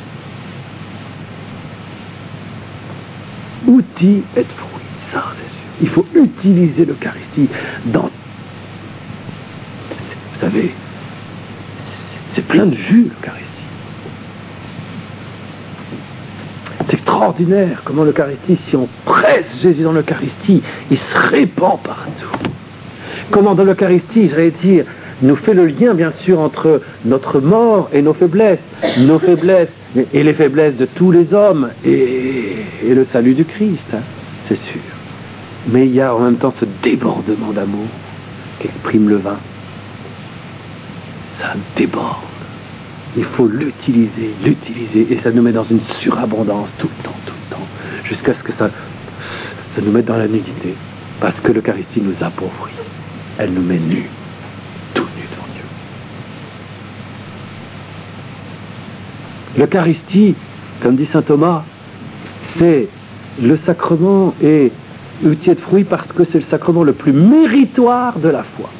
Outil et fruit, ça c'est sûr. Il faut utiliser l'Eucharistie dans... Vous savez, c'est plein de jus, l'Eucharistie. C'est extraordinaire comment l'Eucharistie, si on presse Jésus dans l'Eucharistie, il se répand partout. Comment dans l'Eucharistie, j'allais dire, nous fait le lien bien sûr entre notre mort et nos faiblesses et les faiblesses de tous les hommes et le salut du Christ, hein, c'est sûr. Mais il y a en même temps ce débordement d'amour qu'exprime le vin. Ça déborde. Il faut l'utiliser, et ça nous met dans une surabondance tout le temps, jusqu'à ce que ça nous mette dans la nudité. Parce que l'Eucharistie nous appauvrit. Elle nous met nus, tout nus devant Dieu. L'Eucharistie, comme dit saint Thomas, c'est le sacrement et outil de fruit parce que c'est le sacrement le plus méritoire de la foi.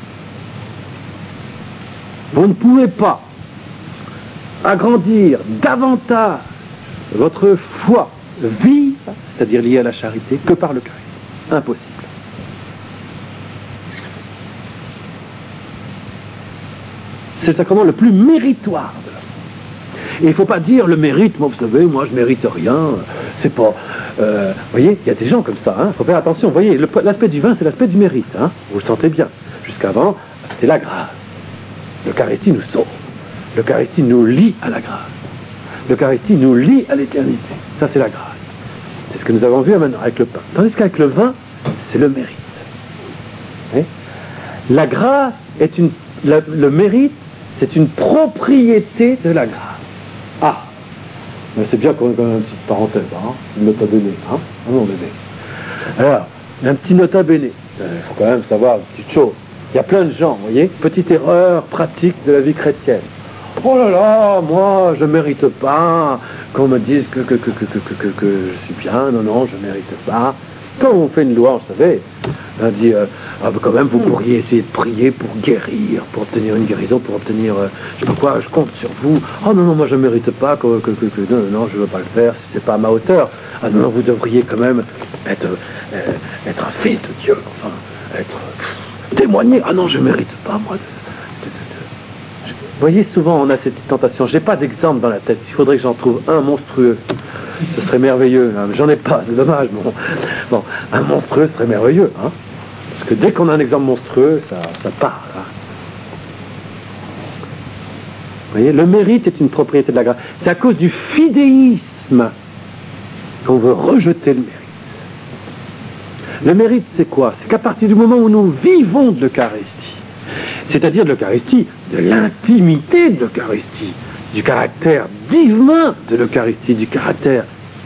Vous ne pouvez pas agrandir davantage votre foi vive, c'est-à-dire liée à la charité, que par l'Eucharistie. Impossible. C'est le sacrement le plus méritoire de la foi. Et il ne faut pas dire le mérite, moi vous savez, moi je mérite rien, c'est pas... vous voyez, il y a des gens comme ça, il faut faire attention. Vous voyez, l'aspect du vin, c'est l'aspect du mérite, vous le sentez bien. Jusqu'avant, c'était la grâce. L'Eucharistie nous sauve. L'Eucharistie nous lie à la grâce. L'Eucharistie nous lie à l'éternité. Ça, c'est la grâce. C'est ce que nous avons vu maintenant avec le pain. Tandis qu'avec le vin, c'est le mérite. Oui. La grâce est le mérite, c'est une propriété de la grâce. Ah, mais c'est bien qu'on ait quand même une petite parenthèse, une nota bene, non bébé. Alors, un petit nota bene. Il faut quand même savoir une petite chose. Il y a plein de gens, vous voyez, petite erreur pratique de la vie chrétienne. Oh là là, moi, je ne mérite pas qu'on me dise que je suis bien, non, je ne mérite pas. Quand on fait une loi, vous savez, on dit, quand même, vous pourriez essayer de prier pour guérir, pour obtenir une guérison, pour obtenir, je sais pas quoi, je compte sur vous. Oh non, moi, je ne mérite pas, non, je ne veux pas le faire, si c'est pas à ma hauteur. Ah non, vous devriez quand même être un fils de Dieu, enfin, témoigner. Ah non, je ne mérite pas, moi. Vous voyez, souvent, on a cette tentation. Je n'ai pas d'exemple dans la tête. Il faudrait que j'en trouve un monstrueux. Ce serait merveilleux. J'en ai pas, c'est dommage. Bon, un monstrueux serait merveilleux. Parce que dès qu'on a un exemple monstrueux, ça part. Vous voyez, le mérite est une propriété de la grâce. C'est à cause du fidéisme qu'on veut rejeter le mérite. Le mérite, c'est quoi? C'est qu'à partir du moment où nous vivons de l'Eucharistie, c'est-à-dire de l'Eucharistie, de l'intimité de l'Eucharistie, du caractère divin de l'Eucharistie, du caractère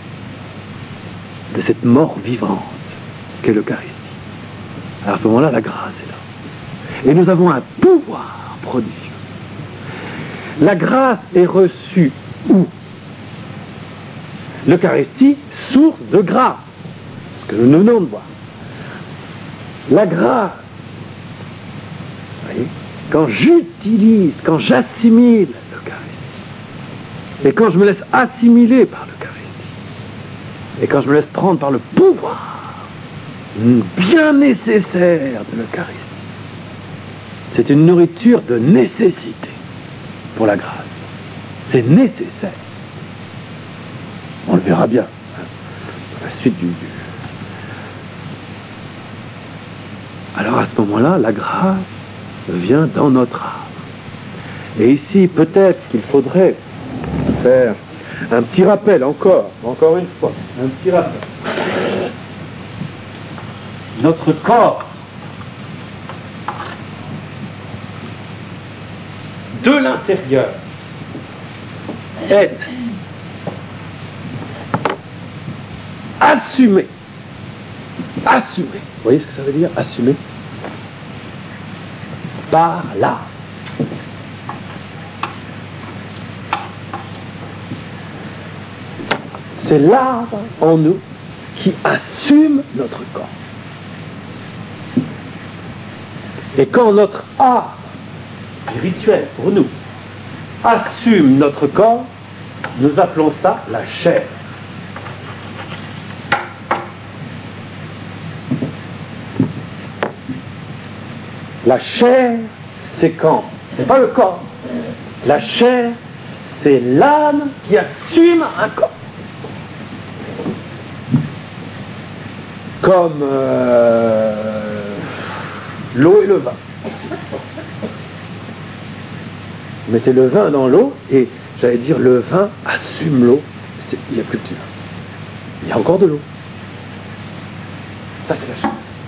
de cette mort vivante qu'est l'Eucharistie. Alors à ce moment-là, la grâce est là. Et nous avons un pouvoir prodigieux. La grâce est reçue où? L'Eucharistie, source de grâce, ce que nous venons de voir. La grâce, vous voyez, quand j'utilise, quand j'assimile l'Eucharistie, et quand je me laisse assimiler par l'Eucharistie, et quand je me laisse prendre par le pouvoir bien nécessaire de l'Eucharistie, c'est une nourriture de nécessité pour la grâce. C'est nécessaire. On le verra bien dans la suite du... Alors à ce moment-là, la grâce vient dans notre âme. Et ici, peut-être qu'il faudrait faire un petit rappel, encore une fois, un petit rappel. Notre corps, de l'intérieur, est assumé. Vous voyez ce que ça veut dire, assumer? Par là. C'est l'âme en nous qui assume notre corps. Et quand notre âme spirituelle, pour nous, assume notre corps, nous appelons ça la chair. La chair, c'est quand? C'est pas le corps. La chair, c'est l'âme qui assume un corps. Comme l'eau et le vin. Vous mettez le vin dans l'eau et, j'allais dire, le vin assume l'eau. Il n'y a plus de vin. Il y a encore de l'eau. Ça, c'est la chair.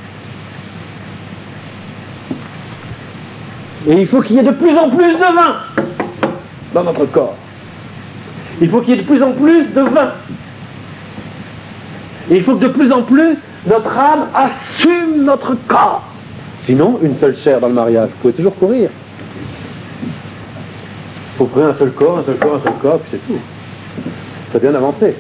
Et il faut qu'il y ait de plus en plus de vin dans notre corps. Il faut qu'il y ait de plus en plus de vin. Et il faut que de plus en plus notre âme assume notre corps. Sinon, une seule chair dans le mariage, vous pouvez toujours courir. Il faut prendre un seul corps, puis c'est tout. Ça vient d'avancer.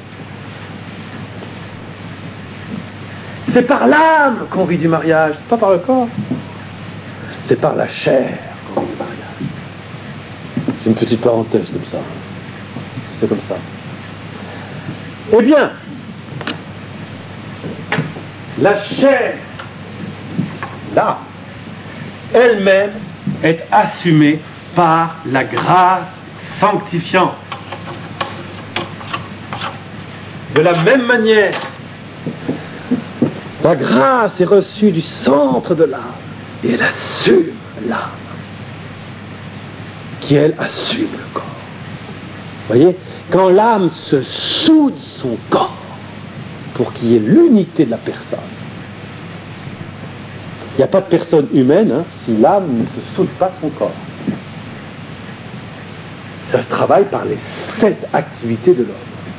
C'est par l'âme qu'on vit du mariage, c'est pas par le corps. C'est par la chair qu'on vit du mariage. C'est une petite parenthèse comme ça. C'est comme ça. Eh bien, la chair, là, elle-même est assumée par la grâce sanctifiante. De la même manière, la grâce est reçue du centre de l'âme et elle assume l'âme, qui elle assume le corps. Vous voyez, quand l'âme se soude son corps pour qu'il y ait l'unité de la personne, il n'y a pas de personne humaine si l'âme ne se soude pas son corps. Ça se travaille par les 7 activités de l'homme.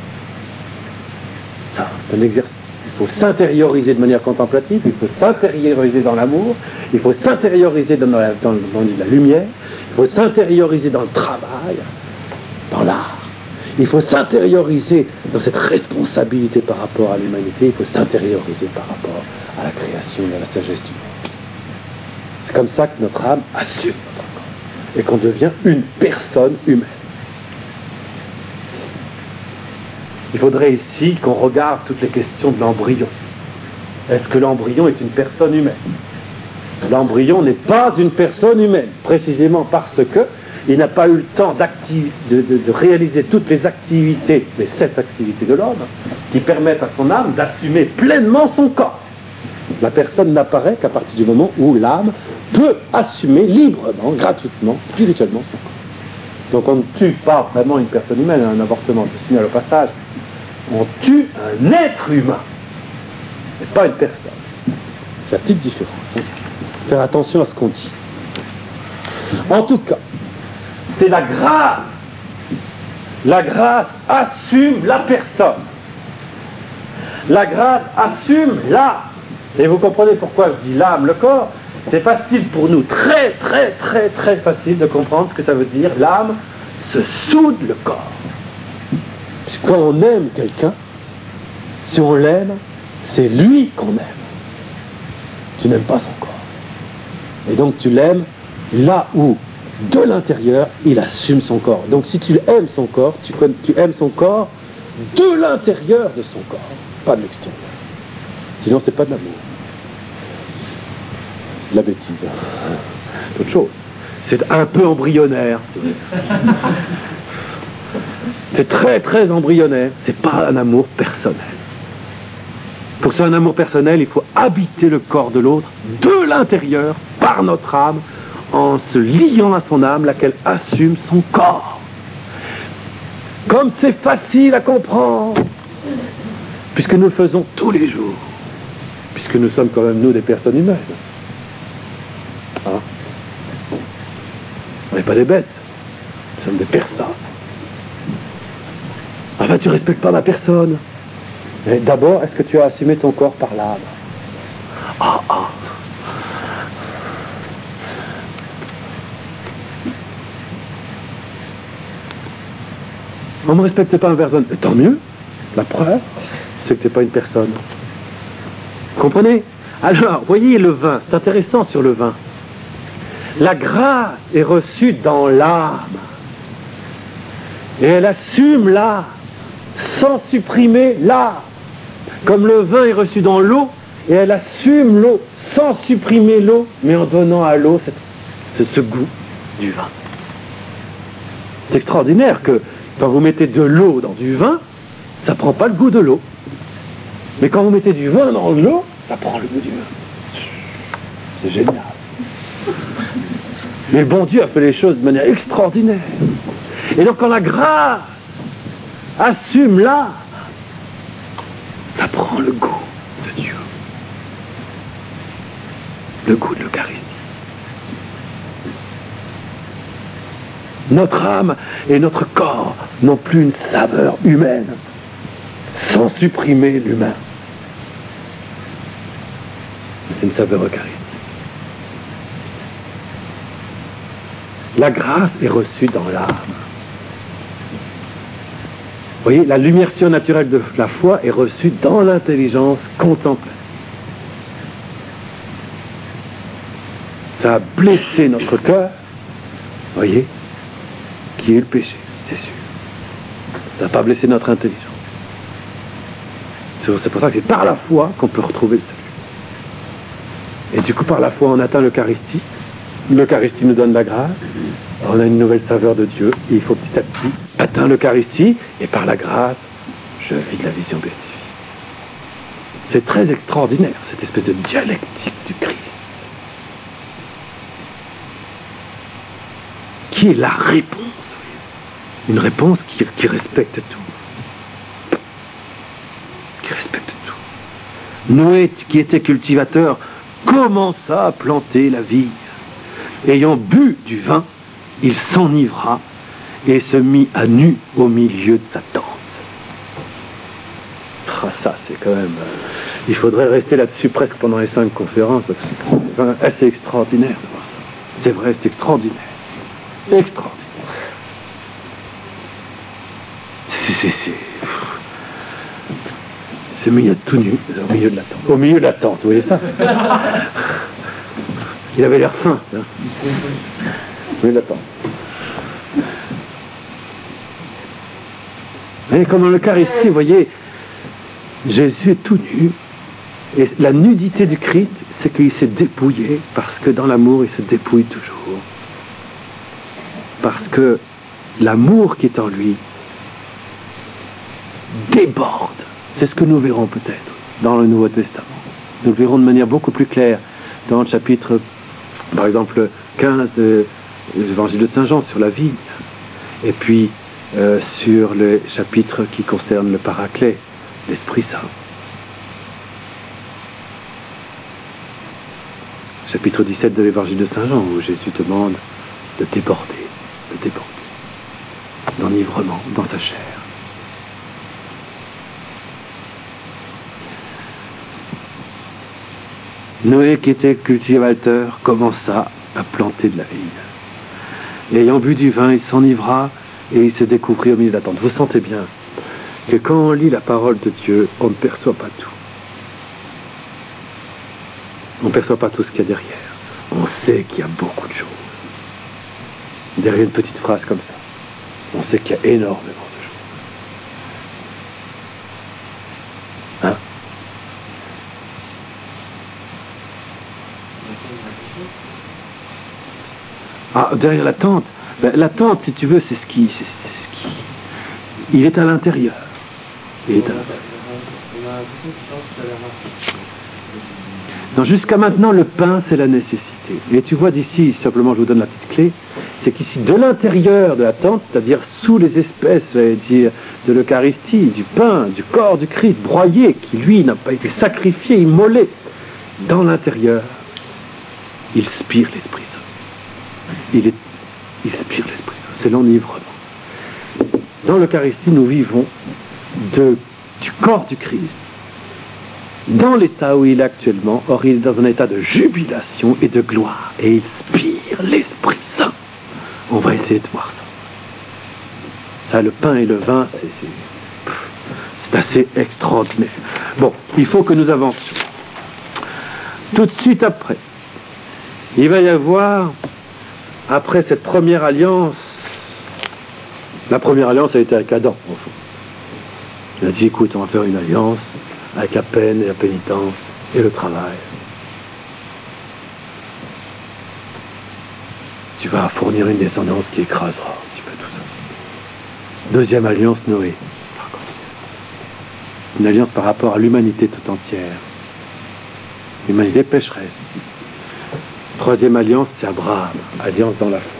Ça, c'est un exercice. Il faut s'intérioriser de manière contemplative, il faut s'intérioriser dans l'amour, il faut s'intérioriser dans la lumière, il faut s'intérioriser dans le travail, dans l'art. Il faut s'intérioriser dans cette responsabilité par rapport à l'humanité, il faut s'intérioriser par rapport à la création et à la sagesse du monde. C'est comme ça que notre âme assume notre corps et qu'on devient une personne humaine. Il faudrait ici qu'on regarde toutes les questions de l'embryon. Est-ce que l'embryon est une personne humaine? L'embryon n'est pas une personne humaine, précisément parce que il n'a pas eu le temps de réaliser toutes les activités, les 7 activités de l'homme, qui permettent à son âme d'assumer pleinement son corps. La personne n'apparaît qu'à partir du moment où l'âme peut assumer librement, gratuitement, spirituellement son corps. Donc on ne tue pas vraiment une personne humaine, un avortement, je signale au passage. On tue un être humain, et pas une personne. C'est la petite différence. Faire attention à ce qu'on dit. En tout cas, c'est la grâce. La grâce assume la personne. La grâce assume l'âme. Et vous comprenez pourquoi je dis l'âme, le corps? C'est facile pour nous, très très très très facile de comprendre ce que ça veut dire. L'âme se soude le corps. Parce que quand on aime quelqu'un, si on l'aime, c'est lui qu'on aime. Tu n'aimes pas son corps. Et donc tu l'aimes là où, de l'intérieur, il assume son corps. Donc si tu aimes son corps, tu aimes son corps de l'intérieur de son corps, pas de l'extérieur. Sinon c'est pas de l'amour. C'est de la bêtise. C'est autre chose. C'est un peu embryonnaire. C'est très très embryonnaire. C'est pas un amour personnel. Pour que ce soit un amour personnel, il faut habiter le corps de l'autre de l'intérieur, par notre âme, en se liant à son âme, laquelle assume son corps. Comme c'est facile à comprendre, puisque nous le faisons tous les jours, puisque nous sommes quand même, nous, des personnes humaines. Hein? On n'est pas des bêtes, nous sommes des personnes. Enfin, tu ne respectes pas ma personne. Mais d'abord, est-ce que tu as assumé ton corps par l'âme? On ne me respecte pas ma personne. Et tant mieux. La preuve, c'est que tu n'es pas une personne. Comprenez? Alors, voyez le vin. C'est intéressant sur le vin. La grâce est reçue dans l'âme. Et elle assume l'âme, sans supprimer l'âme. Comme le vin est reçu dans l'eau, et elle assume l'eau, sans supprimer l'eau, mais en donnant à l'eau ce goût du vin. C'est extraordinaire que quand vous mettez de l'eau dans du vin, ça ne prend pas le goût de l'eau. Mais quand vous mettez du vin dans l'eau, ça prend le goût du vin. C'est génial. Mais le bon Dieu a fait les choses de manière extraordinaire. Et donc quand la grâce assume l'âme, ça prend le goût de Dieu. Le goût de l'Eucharistie. Notre âme et notre corps n'ont plus une saveur humaine, sans supprimer l'humain. C'est une saveur eucharistique. La grâce est reçue dans l'âme. Vous voyez, la lumière surnaturelle de la foi est reçue dans l'intelligence contemplative. Ça a blessé notre cœur, vous voyez, qui est le péché, c'est sûr. Ça n'a pas blessé notre intelligence. C'est pour ça que c'est par la foi qu'on peut retrouver le salut. Et du coup, par la foi, on atteint l'Eucharistie. L'Eucharistie nous donne la grâce. On a une nouvelle saveur de Dieu. Et il faut petit à petit atteindre l'Eucharistie. Et par la grâce, je vis de la vision béatifique. C'est très extraordinaire, cette espèce de dialectique du Christ. Qui est la réponse. Une réponse qui respecte tout. Qui respecte tout. Noé, qui était cultivateur, commença à planter la vigne. Ayant bu du vin, il s'enivra et se mit à nu au milieu de sa tente. Ah, ça, c'est quand même... il faudrait rester là-dessus presque pendant les 5 conférences, parce que c'est assez extraordinaire de voir ça. C'est vrai, c'est extraordinaire. Extraordinaire. C'est mis tout nu au milieu de la tente. Au milieu de la tente, vous voyez ça? Il avait l'air fin. Hein. Au milieu de la tente. Et comme dans l'Eucharistie, vous voyez, Jésus est tout nu. Et la nudité du Christ, c'est qu'il s'est dépouillé, parce que dans l'amour, il se dépouille toujours. Parce que l'amour qui est en lui déborde. C'est ce que nous verrons peut-être dans le Nouveau Testament. Nous le verrons de manière beaucoup plus claire dans le chapitre, par exemple, 15 de l'Évangile de Saint Jean sur la vigne, et puis sur le chapitre qui concerne le Paraclet, l'Esprit Saint. Chapitre 17 de l'Évangile de Saint Jean, où Jésus demande de déborder, d'enivrement dans sa chair. Noé, qui était cultivateur, commença à planter de la vigne. Et ayant bu du vin, il s'enivra et il se découvrit au milieu de la tente. Vous sentez bien que quand on lit la parole de Dieu, on ne perçoit pas tout. On ne perçoit pas tout ce qu'il y a derrière. On sait qu'il y a beaucoup de choses. Derrière une petite phrase comme ça, on sait qu'il y a énormément de choses. Hein? Ah, derrière la tente, la tente, si tu veux, c'est ce qui... Il est à l'intérieur. Il est à l'intérieur. Non, jusqu'à maintenant, le pain, c'est la nécessité. Et tu vois d'ici, simplement, je vous donne la petite clé, c'est qu'ici, de l'intérieur de la tente, c'est-à-dire sous les espèces, dire, de l'Eucharistie, du pain, du corps du Christ, broyé, qui, lui, n'a pas été sacrifié, immolé, dans l'intérieur, il spire l'Esprit Saint. Il spire l'Esprit Saint. C'est l'enivrement. Dans l'Eucharistie, nous vivons du corps du Christ, dans l'état où il est actuellement. Or, il est dans un état de jubilation et de gloire. Et il spire l'Esprit Saint. On va essayer de voir ça. Ça, le pain et le vin, c'est assez extraordinaire. Bon, il faut que nous avancions. Tout de suite après, il va y avoir, après cette première alliance, la première alliance a été avec Adam, au fond. Il a dit, écoute, on va faire une alliance avec la peine et la pénitence et le travail. tu vas fournir une descendance qui écrasera un petit peu tout ça. Deuxième alliance, Noé. Une alliance par rapport à l'humanité tout entière. L'humanité pécheresse. Troisième alliance, c'est Abraham, alliance dans la foi.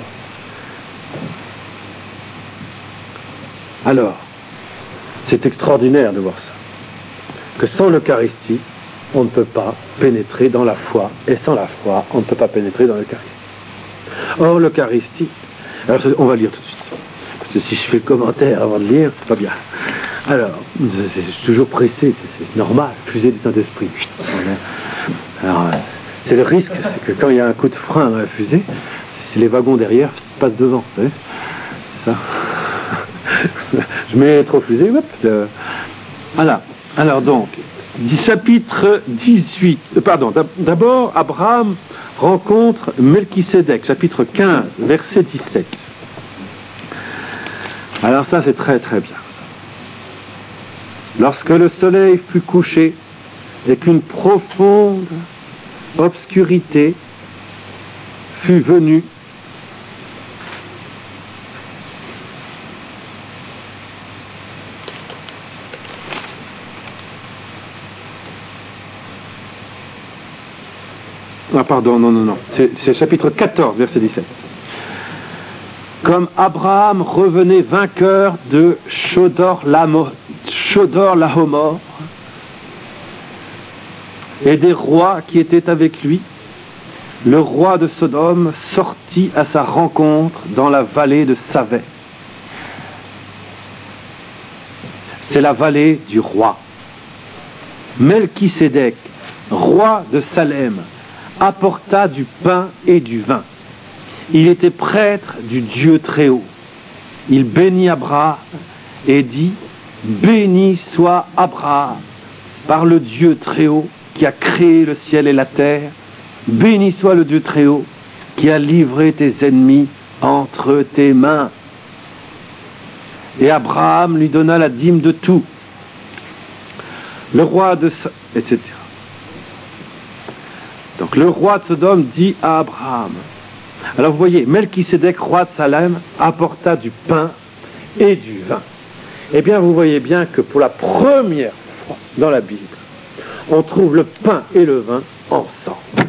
Alors, c'est extraordinaire de voir ça. Que sans l'Eucharistie, on ne peut pas pénétrer dans la foi, et sans la foi, on ne peut pas pénétrer dans l'Eucharistie. Or, l'Eucharistie, alors on va lire tout de suite, parce que si je fais le commentaire avant de lire, c'est pas bien. Alors, je suis toujours pressé, c'est normal, fusée du Saint-Esprit. Alors, c'est le risque, c'est que quand il y a un coup de frein dans la fusée, c'est les wagons derrière passent devant, vous savez. Ça. Je mets trop fusée, hop. Voilà. Alors donc, chapitre 18, d'abord, Abraham rencontre Melchisédek, chapitre 15, verset 17. Alors ça, c'est très très bien. Lorsque le soleil fut couché et qu'une profonde obscurité fut venue, c'est chapitre 14, verset 17. Comme Abraham revenait vainqueur de Chedor-Lahomor et des rois qui étaient avec lui, le roi de Sodome sortit à sa rencontre dans la vallée de Savet. C'est la vallée du roi. Melchisédek, roi de Salem, apporta du pain et du vin. Il était prêtre du Dieu Très-Haut. Il bénit Abraham et dit: béni soit Abraham par le Dieu Très-Haut qui a créé le ciel et la terre. Béni soit le Dieu Très-Haut qui a livré tes ennemis entre tes mains. Et Abraham lui donna la dîme de tout. Le roi de... etc. Donc le roi de Sodome dit à Abraham. Alors vous voyez, Melchisédek, roi de Salem, apporta du pain et du vin. Eh bien vous voyez bien que pour la première fois dans la Bible, on trouve le pain et le vin ensemble.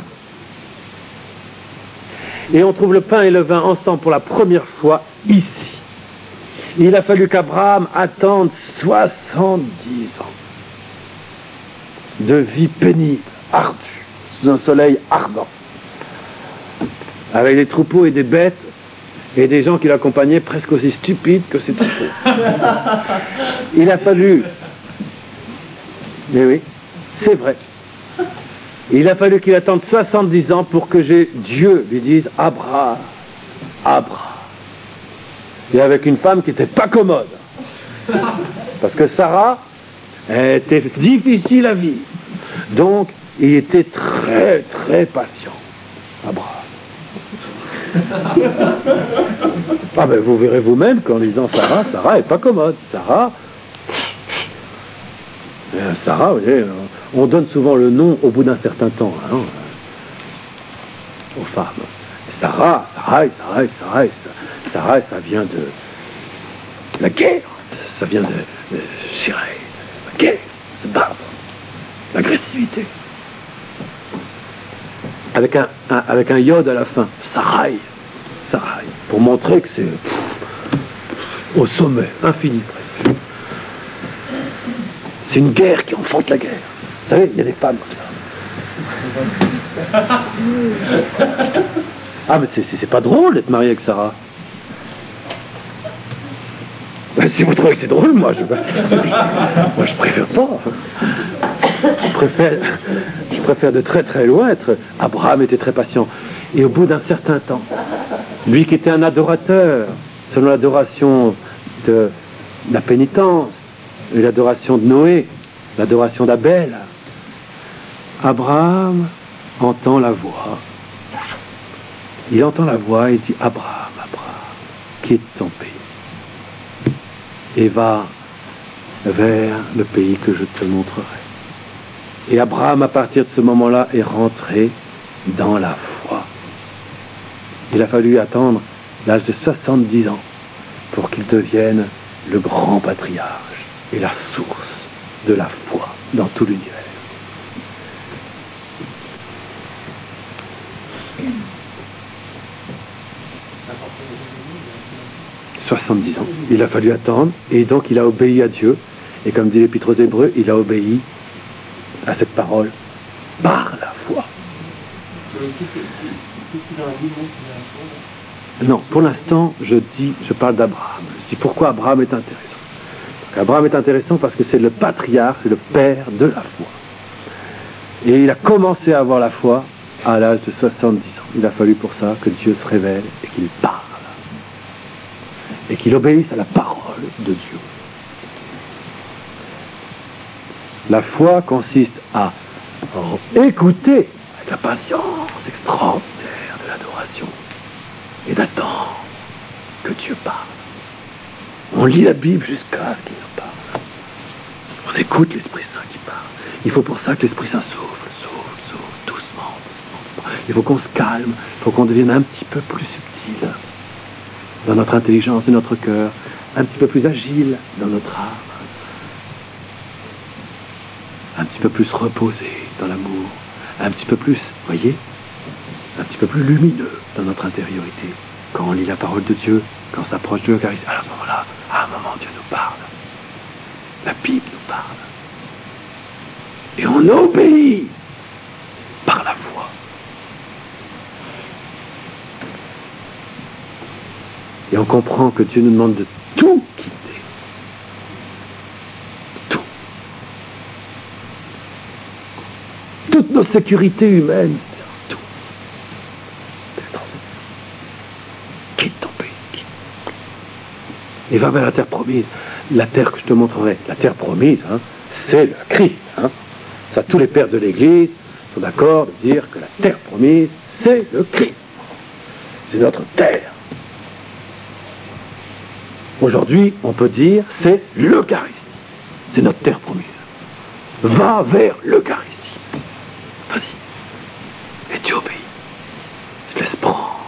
Et on trouve le pain et le vin ensemble pour la première fois ici. Il a fallu qu'Abraham attende 70 ans de vie pénible, ardue, sous un soleil ardent, avec des troupeaux et des bêtes et des gens qui l'accompagnaient presque aussi stupides que ces troupeaux. Il a fallu, mais oui, c'est vrai, il a fallu qu'il attende 70 ans pour que Dieu lui dise Abraham, Abraham. Et avec une femme qui n'était pas commode, parce que Sarah était difficile à vivre. Donc il était très très patient, Abraham. Ah ben vous verrez vous-même qu'en lisant Sarah est pas commode. Sarah, vous voyez, on donne souvent le nom au bout d'un certain temps, hein, aux femmes. Sarah, ça vient de la guerre, ça vient de Shirei, la guerre, se battre, l'agressivité. Avec un yod à la fin, Sarai, pour montrer que c'est au sommet, infini presque. C'est une guerre qui enfante la guerre. Vous savez, il y a des femmes comme ça. Ah, mais c'est pas drôle d'être marié avec Sarah. Ben, si vous trouvez que c'est drôle, moi je préfère pas. Je préfère de très très loin être... Abraham était très patient. Et au bout d'un certain temps, lui qui était un adorateur, selon l'adoration de la pénitence, et l'adoration de Noé, l'adoration d'Abel, Abraham entend la voix. Il entend la voix et dit Abraham, quitte ton pays et va vers le pays que je te montrerai. Et Abraham, à partir de ce moment-là, est rentré dans la foi. Il a fallu attendre l'âge de 70 ans pour qu'il devienne le grand patriarche et la source de la foi dans tout l'univers. 70 ans. Il a fallu attendre, et donc il a obéi à Dieu. Et comme dit l'Épître aux Hébreux, il a obéi à cette parole par la foi. Non, pour l'instant, je parle d'Abraham. Je dis pourquoi Abraham est intéressant. Donc, Abraham est intéressant parce que c'est le patriarche, c'est le père de la foi. Et il a commencé à avoir la foi à l'âge de 70 ans. Il a fallu pour ça que Dieu se révèle et qu'il parle. Et qu'il obéisse à la parole de Dieu. La foi consiste à écouter avec la patience extraordinaire de l'adoration et d'attendre que Dieu parle. On lit la Bible jusqu'à ce qu'il nous parle. On écoute l'Esprit Saint qui parle. Il faut pour ça que l'Esprit Saint souffle, doucement. Il faut qu'on se calme, il faut qu'on devienne un petit peu plus subtil dans notre intelligence et notre cœur, un petit peu plus agile dans notre âme, un petit peu plus reposé dans l'amour, un petit peu plus, voyez, un petit peu plus lumineux dans notre intériorité. Quand on lit la parole de Dieu, quand on s'approche de l'Eucharistie, à ce moment-là, à un moment, Dieu nous parle. La Bible nous parle. Et on obéit par la foi. Et on comprend que Dieu nous demande de tout quitter. Tout. Toutes nos sécurités humaines. Tout. C'est extraordinaire. Quitte ton pays. Quitte. Et va vers la terre promise. La terre que je te montrerai. La terre promise, c'est le Christ. Ça, tous les pères de l'Église sont d'accord de dire que la terre promise, c'est le Christ. C'est notre terre. Aujourd'hui, on peut dire, c'est l'Eucharistie. C'est notre terre promise. Va vers l'Eucharistie. Vas-y. Et tu obéis. Je laisse prendre.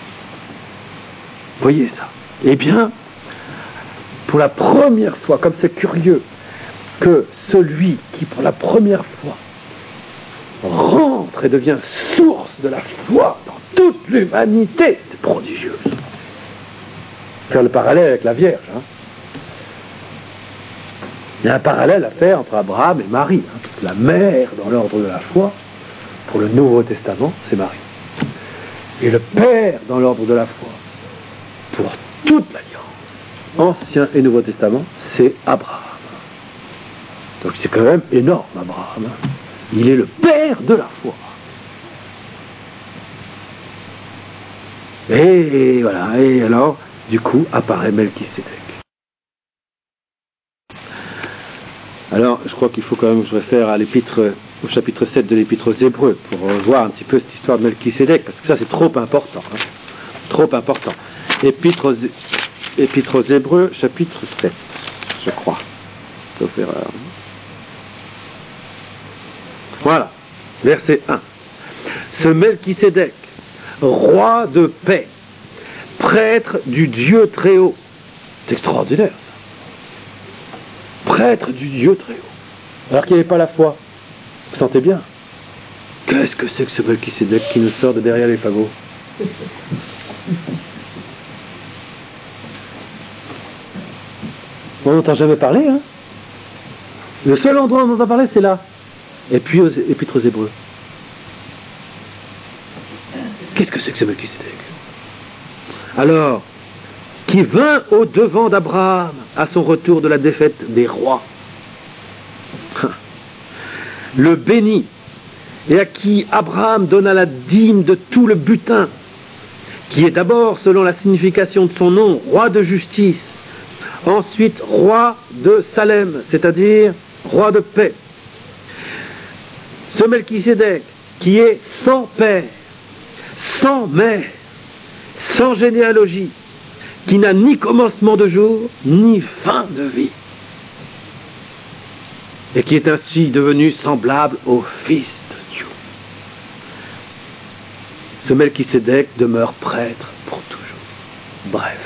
Voyez ça. Eh bien, pour la première fois, comme c'est curieux, que celui qui, pour la première fois, rentre et devient source de la foi dans toute l'humanité, c'est prodigieux. Faire le parallèle avec la Vierge. Il y a un parallèle à faire entre Abraham et Marie. Parce que la mère, dans l'ordre de la foi, pour le Nouveau Testament, c'est Marie. Et le père, dans l'ordre de la foi, pour toute l'Alliance, Ancien et Nouveau Testament, c'est Abraham. Donc c'est quand même énorme, Abraham. Il est le père de la foi. Et voilà, et alors, du coup, apparaît Melchisédek. Alors, je crois qu'il faut quand même que je réfère à au chapitre 7 de l'Épître aux Hébreux, pour voir un petit peu cette histoire de Melchisédek, parce que ça, c'est trop important. Trop important. Épître aux Hébreux, chapitre 7, je crois. Sauf erreur. Voilà, verset 1. Ce Melchisédek, roi de paix, prêtre du Dieu très haut. C'est extraordinaire, ça. Prêtre du Dieu très haut. Alors qu'il n'y avait pas la foi. Vous sentez bien? Qu'est-ce que c'est que ce Melchisédek qui nous sort de derrière les fagots? On n'entend jamais parler, Le seul endroit où on entend parler, c'est là. Et puis aux Épîtres aux Hébreux. Qu'est-ce que c'est que ce Melchisédek? Alors, qui vint au devant d'Abraham à son retour de la défaite des rois, le bénit, et à qui Abraham donna la dîme de tout le butin, qui est d'abord, selon la signification de son nom, roi de justice, ensuite roi de Salem, c'est-à-dire roi de paix. Ce Melchisédek, qui est sans père, sans mère, sans généalogie, qui n'a ni commencement de jour, ni fin de vie, et qui est ainsi devenu semblable au Fils de Dieu. ce Melchisédek demeure prêtre pour toujours. Bref.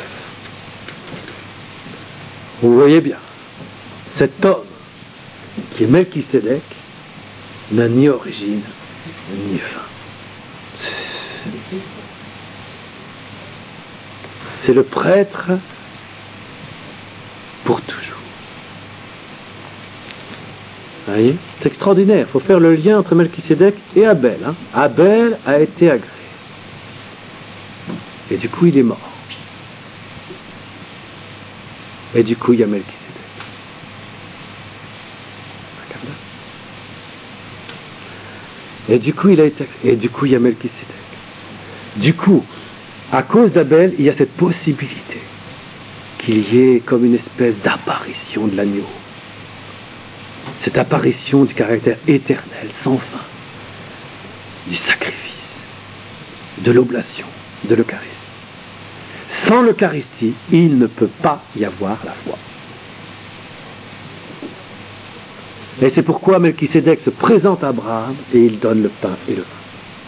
Vous voyez bien, cet homme qui est Melchisédek n'a ni origine ni fin. C'est le prêtre pour toujours. Vous voyez, c'est extraordinaire. Il faut faire le lien entre Melchisédek et Abel. Abel a été agréé. Et du coup, il est mort. Et du coup, il y a Melchisédek. Et du coup, il a été agréé. Et du coup, il y a Melchisédek. Du coup, à cause d'Abel, il y a cette possibilité qu'il y ait comme une espèce d'apparition de l'agneau. Cette apparition du caractère éternel, sans fin, du sacrifice, de l'oblation, de l'Eucharistie. Sans l'Eucharistie, il ne peut pas y avoir la foi. Et c'est pourquoi Melchisédek se présente à Abraham et il donne le pain et le vin.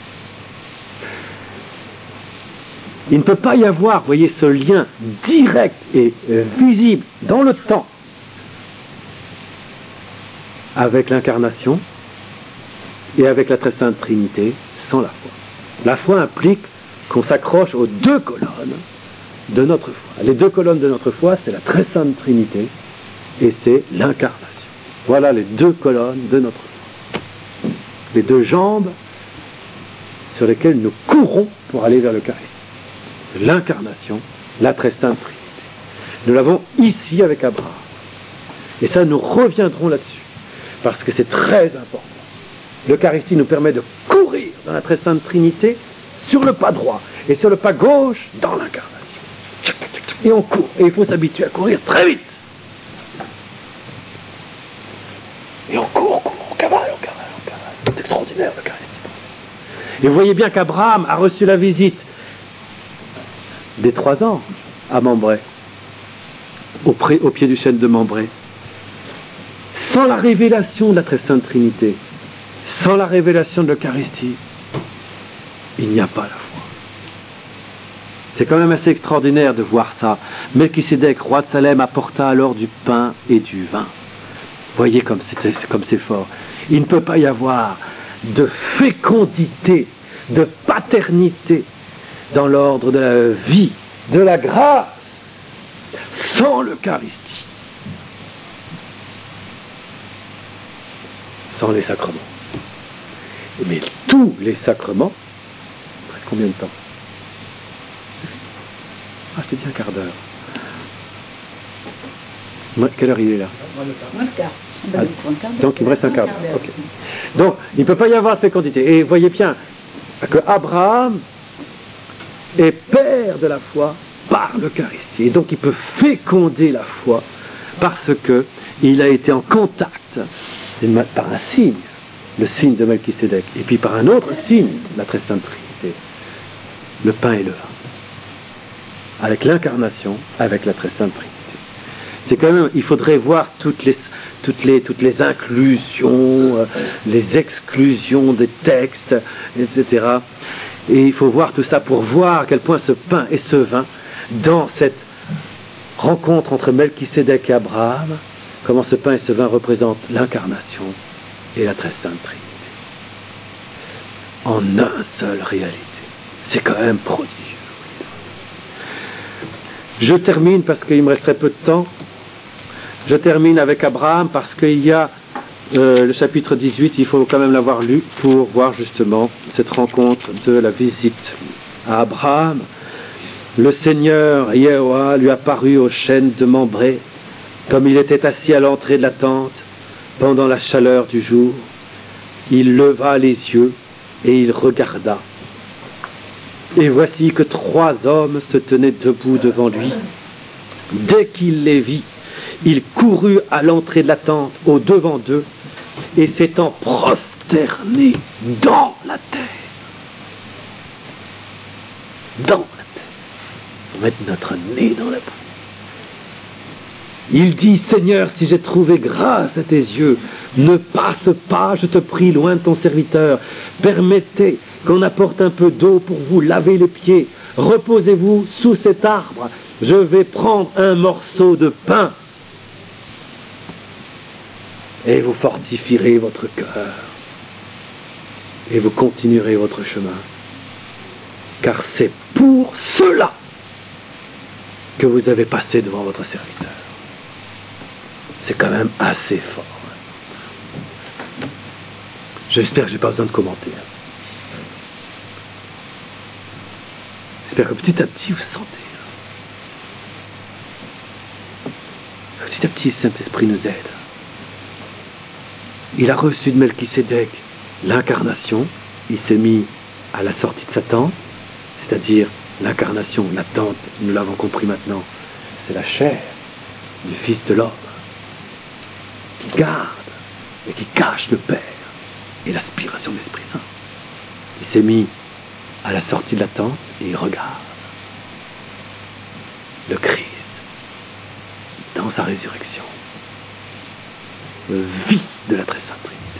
Il ne peut pas y avoir, voyez, ce lien direct et visible dans le temps avec l'incarnation et avec la très sainte Trinité sans la foi. La foi implique qu'on s'accroche aux deux colonnes de notre foi. Les deux colonnes de notre foi, c'est la très sainte Trinité et c'est l'incarnation. Voilà les deux colonnes de notre foi. Les deux jambes sur lesquelles nous courons pour aller vers l'Eucharistie. L'incarnation, la très sainte Trinité. Nous l'avons ici avec Abraham. Et ça, nous reviendrons là-dessus. Parce que c'est très important. L'Eucharistie nous permet de courir dans la très sainte Trinité sur le pas droit et sur le pas gauche dans l'incarnation. Et on court. Et il faut s'habituer à courir très vite. Et on court, on cavale. C'est extraordinaire l'Eucharistie. Et vous voyez bien qu'Abraham a reçu la visite des 3 anges à Mambré, au pied du chêne de Mambré. Sans la révélation de la très sainte Trinité, sans la révélation de l'Eucharistie, il n'y a pas la foi. C'est quand même assez extraordinaire de voir ça. Melchisédek, roi de Salem, apporta alors du pain et du vin. Voyez comme c'est fort. Il ne peut pas y avoir de fécondité, de paternité dans l'ordre de la vie, de la grâce, sans l'Eucharistie. Sans les sacrements. Mais tous les sacrements, presque combien de temps? Je te dis un quart d'heure. Quelle heure il est là? Moins de quart. Donc il me reste un quart d'heure. Okay. Donc il ne peut pas y avoir de fécondité. Et voyez bien que Abraham est père de la foi par l'Eucharistie. Et donc il peut féconder la foi parce qu'il a été en contact par un signe, le signe de Melchisédek, et puis par un autre signe, la très sainte Trinité, le pain et le vin. Avec l'incarnation, avec la très sainte Trinité. C'est quand même, il faudrait voir toutes les inclusions, les exclusions des textes, etc. Et il faut voir tout ça pour voir à quel point ce pain et ce vin, dans cette rencontre entre Melchisédek et Abraham, comment ce pain et ce vin représentent l'incarnation et la très sainte Trinité. En un seul réalité. C'est quand même prodigieux. Je termine parce qu'il me resterait peu de temps. Je termine avec Abraham parce qu'il y a le chapitre 18, il faut quand même l'avoir lu pour voir justement cette rencontre de la visite à Abraham. Le Seigneur Yahweh lui apparut au chêne de Mambré, comme il était assis à l'entrée de la tente pendant la chaleur du jour. Il leva les yeux et il regarda. Et voici que 3 hommes se tenaient debout devant lui. Dès qu'il les vit, il courut à l'entrée de la tente au-devant d'eux et s'étant prosterné dans la terre. Dans la terre. On met notre nez dans la boue. Il dit, Seigneur, si j'ai trouvé grâce à tes yeux, ne passe pas, je te prie, loin de ton serviteur. Permettez qu'on apporte un peu d'eau pour vous laver les pieds. Reposez-vous sous cet arbre. Je vais prendre un morceau de pain. Et vous fortifierez votre cœur. Et vous continuerez votre chemin. Car c'est pour cela que vous avez passé devant votre serviteur. C'est quand même assez fort. J'espère que je n'ai pas besoin de commenter. J'espère que petit à petit vous sentez. Petit à petit, le Saint-Esprit nous aide. Il a reçu de Melchisédek l'incarnation. Il s'est mis à la sortie de sa tente, c'est-à-dire l'incarnation, la tente, nous l'avons compris maintenant, c'est la chair du Fils de l'homme qui garde et qui cache le Père et l'aspiration de l'Esprit Saint. Il s'est mis à la sortie de la tente et il regarde le Christ dans sa résurrection, vie de la très sainte Trinité.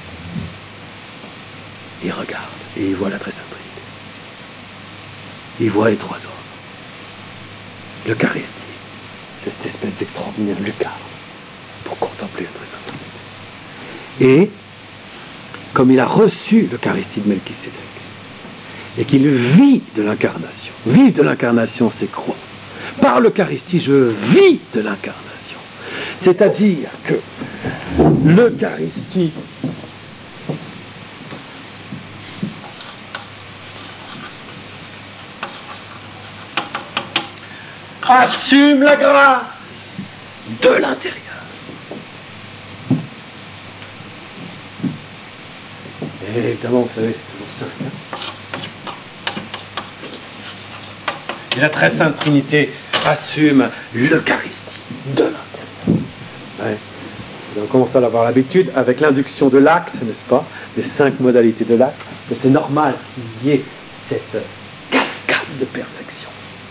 Il regarde et il voit la très sainte Trinité. Il voit les trois hommes. L'Eucharistie, c'est cette espèce d'extraordinaire lucarne pour contempler la très sainte Trinité. Et comme il a reçu l'Eucharistie de Melchisédek et qu'il vit de l'incarnation, vivre de l'incarnation, c'est croire. Par l'Eucharistie, je vis de l'incarnation. C'est-à-dire que l'Eucharistie assume la grâce de l'intérieur. Et évidemment, vous savez, c'est toujours simple. Et la très sainte Trinité assume l'Eucharistie de l'intérieur. Ouais. On commence à avoir l'habitude avec l'induction de l'acte, n'est-ce pas? Les 5 modalités de l'acte. Mais c'est normal qu'il y ait cette cascade de perfection.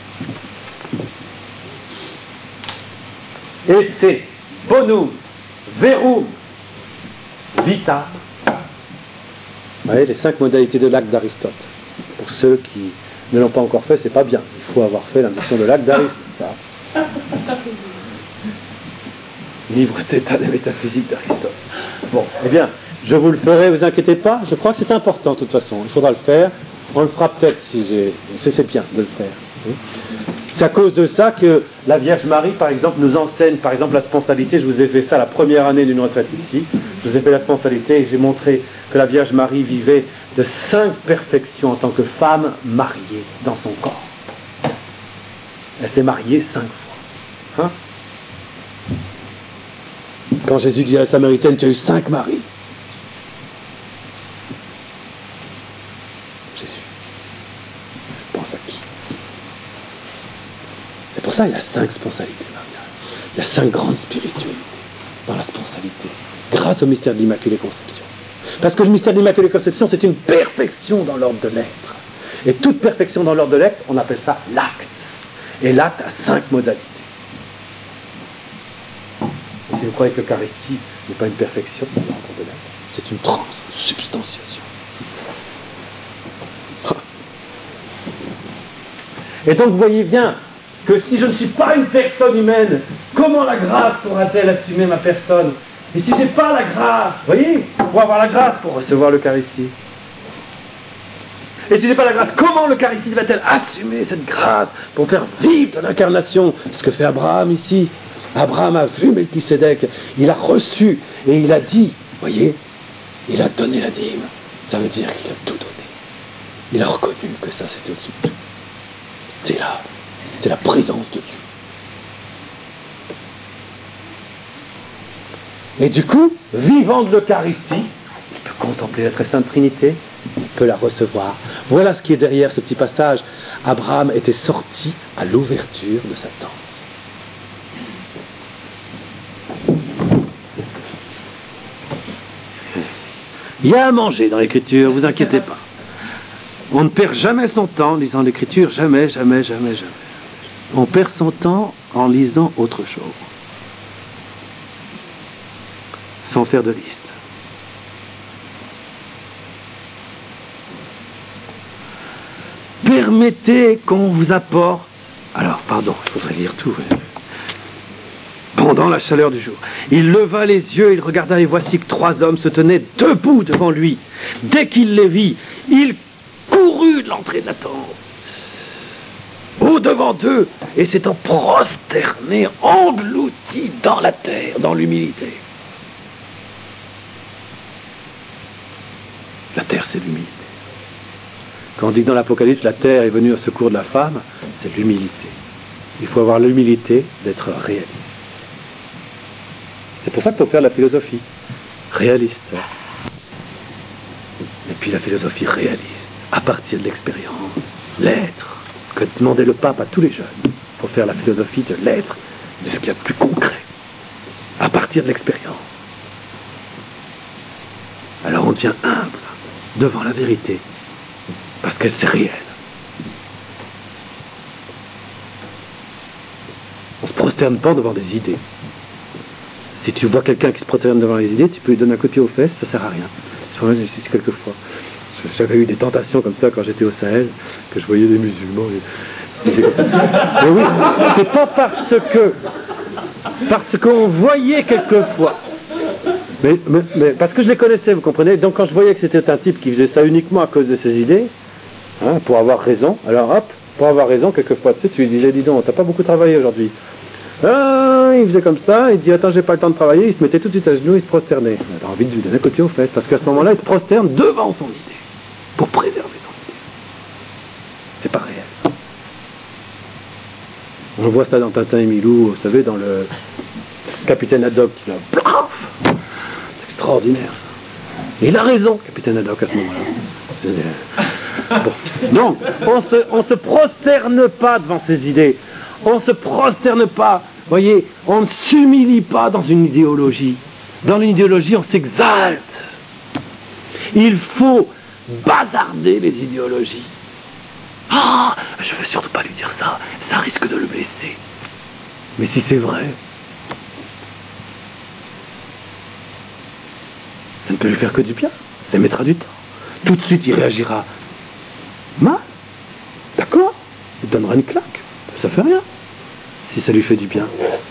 Et c'est bonum, verum, vita. Vous voyez, les 5 modalités de l'acte d'Aristote. Pour ceux qui ne l'ont pas encore fait, c'est pas bien. Il faut avoir fait l'induction de l'acte d'Aristote. Livre d'état des métaphysiques d'Aristote. Bon, eh bien, je vous le ferai, vous inquiétez pas. Je crois que c'est important de toute façon. Il faudra le faire. On le fera peut-être si c'est bien de le faire. C'est à cause de ça que la Vierge Marie, par exemple, nous enseigne, par exemple, la sponsalité. Je vous ai fait ça la première année d'une retraite ici. Je vous ai fait la sponsalité et j'ai montré que la Vierge Marie vivait de 5 perfections en tant que femme mariée dans son corps. Elle s'est mariée 5 fois. Hein? Quand Jésus dit à la Samaritaine, tu as eu 5 maris. Jésus. Pense à qui? C'est pour ça qu'il y a 5 sponsalités mariales. Il y a 5 grandes spiritualités dans la sponsalité, grâce au mystère de l'Immaculée Conception. Parce que le mystère de l'Immaculée Conception, c'est une perfection dans l'ordre de l'être. Et toute perfection dans l'ordre de l'être, on appelle ça l'acte. Et l'acte a 5 modalités. Et si vous croyez que l'Eucharistie n'est pas une perfection dans l'ordre de l'être, c'est une transsubstantiation. Et donc vous voyez bien que si je ne suis pas une personne humaine, comment la grâce pourra-t-elle assumer ma personne? Et si je n'ai pas la grâce, vous voyez, pour avoir la grâce pour recevoir l'Eucharistie. Et si je n'ai pas la grâce, comment l'Eucharistie va-t-elle assumer cette grâce pour faire vivre de l'incarnation? Ce que fait Abraham ici. Abraham a vu Melchisédek, il a reçu et il a dit, vous voyez, il a donné la dîme. Ça veut dire qu'il a tout donné. Il a reconnu que ça c'était au-dessus de tout. C'était la présence de Dieu. Et du coup, vivant de l'Eucharistie, il peut contempler la très sainte Trinité, il peut la recevoir. Voilà ce qui est derrière ce petit passage. Abraham était sorti à l'ouverture de sa tente. Il y a à manger dans l'Écriture, vous inquiétez pas. On ne perd jamais son temps en lisant l'Écriture, jamais. On perd son temps en lisant autre chose. sans faire de liste. Permettez qu'on vous apporte... Alors, pardon, il faudrait lire tout. Pendant la chaleur du jour, il leva les yeux, il regarda et voici que 3 hommes se tenaient debout devant lui. Dès qu'il les vit, il courut de l'entrée de la tente, au-devant d'eux, et s'étant prosterné, englouti dans la terre, dans l'humilité. La terre, c'est l'humilité. Quand on dit que dans l'Apocalypse, la terre est venue au secours de la femme, c'est l'humilité. Il faut avoir l'humilité d'être réaliste. C'est pour ça qu'il faut faire la philosophie réaliste. Et puis la philosophie réaliste, à partir de l'expérience, l'être. Ce que demandait le pape à tous les jeunes, pour faire la philosophie de l'être, de ce qu'il y a de plus concret, à partir de l'expérience. Alors on devient humble devant la vérité, parce qu'elle c'est réel. On ne se prosterne pas devant des idées. Si tu vois quelqu'un qui se prosterne devant les idées, tu peux lui donner un coup de pied aux fesses, ça ne sert à rien. Quelquefois. J'avais eu des tentations comme ça quand j'étais au Sahel, que je voyais des musulmans. Mais oui, c'est pas parce qu'on voyait quelquefois. Mais parce que je les connaissais, vous comprenez. Donc quand je voyais que c'était un type qui faisait ça uniquement à cause de ses idées, hein, pour avoir raison, alors hop, pour avoir raison, quelquefois tu lui disais, dis donc, t'as pas beaucoup travaillé aujourd'hui. Ah, il faisait comme ça, il dit attends, j'ai pas le temps de travailler, il se mettait tout de suite à genoux, il se prosternait. T'as envie de lui donner un coup de pied aux fesses, parce qu'à ce moment-là, il se prosterne devant son idée, pour préserver son idée. C'est pas réel. On voit ça dans Tintin et Milou, vous savez, dans le Capitaine Haddock, qui là, c'est extraordinaire ça. Et il a raison, Capitaine Haddock, à ce moment-là. Bon. Donc, on se prosterne pas devant ses idées. On se prosterne pas. Voyez, on ne s'humilie pas dans une idéologie. Dans une idéologie, on s'exalte. Il faut bazarder les idéologies. Ah, je ne veux surtout pas lui dire ça. Ça risque de le blesser. Mais si c'est vrai, ça ne peut lui faire que du bien. Ça mettra du temps. Tout de suite, il réagira mal. D'accord? Il donnera une claque. Ça fait rien. Si ça lui fait du bien.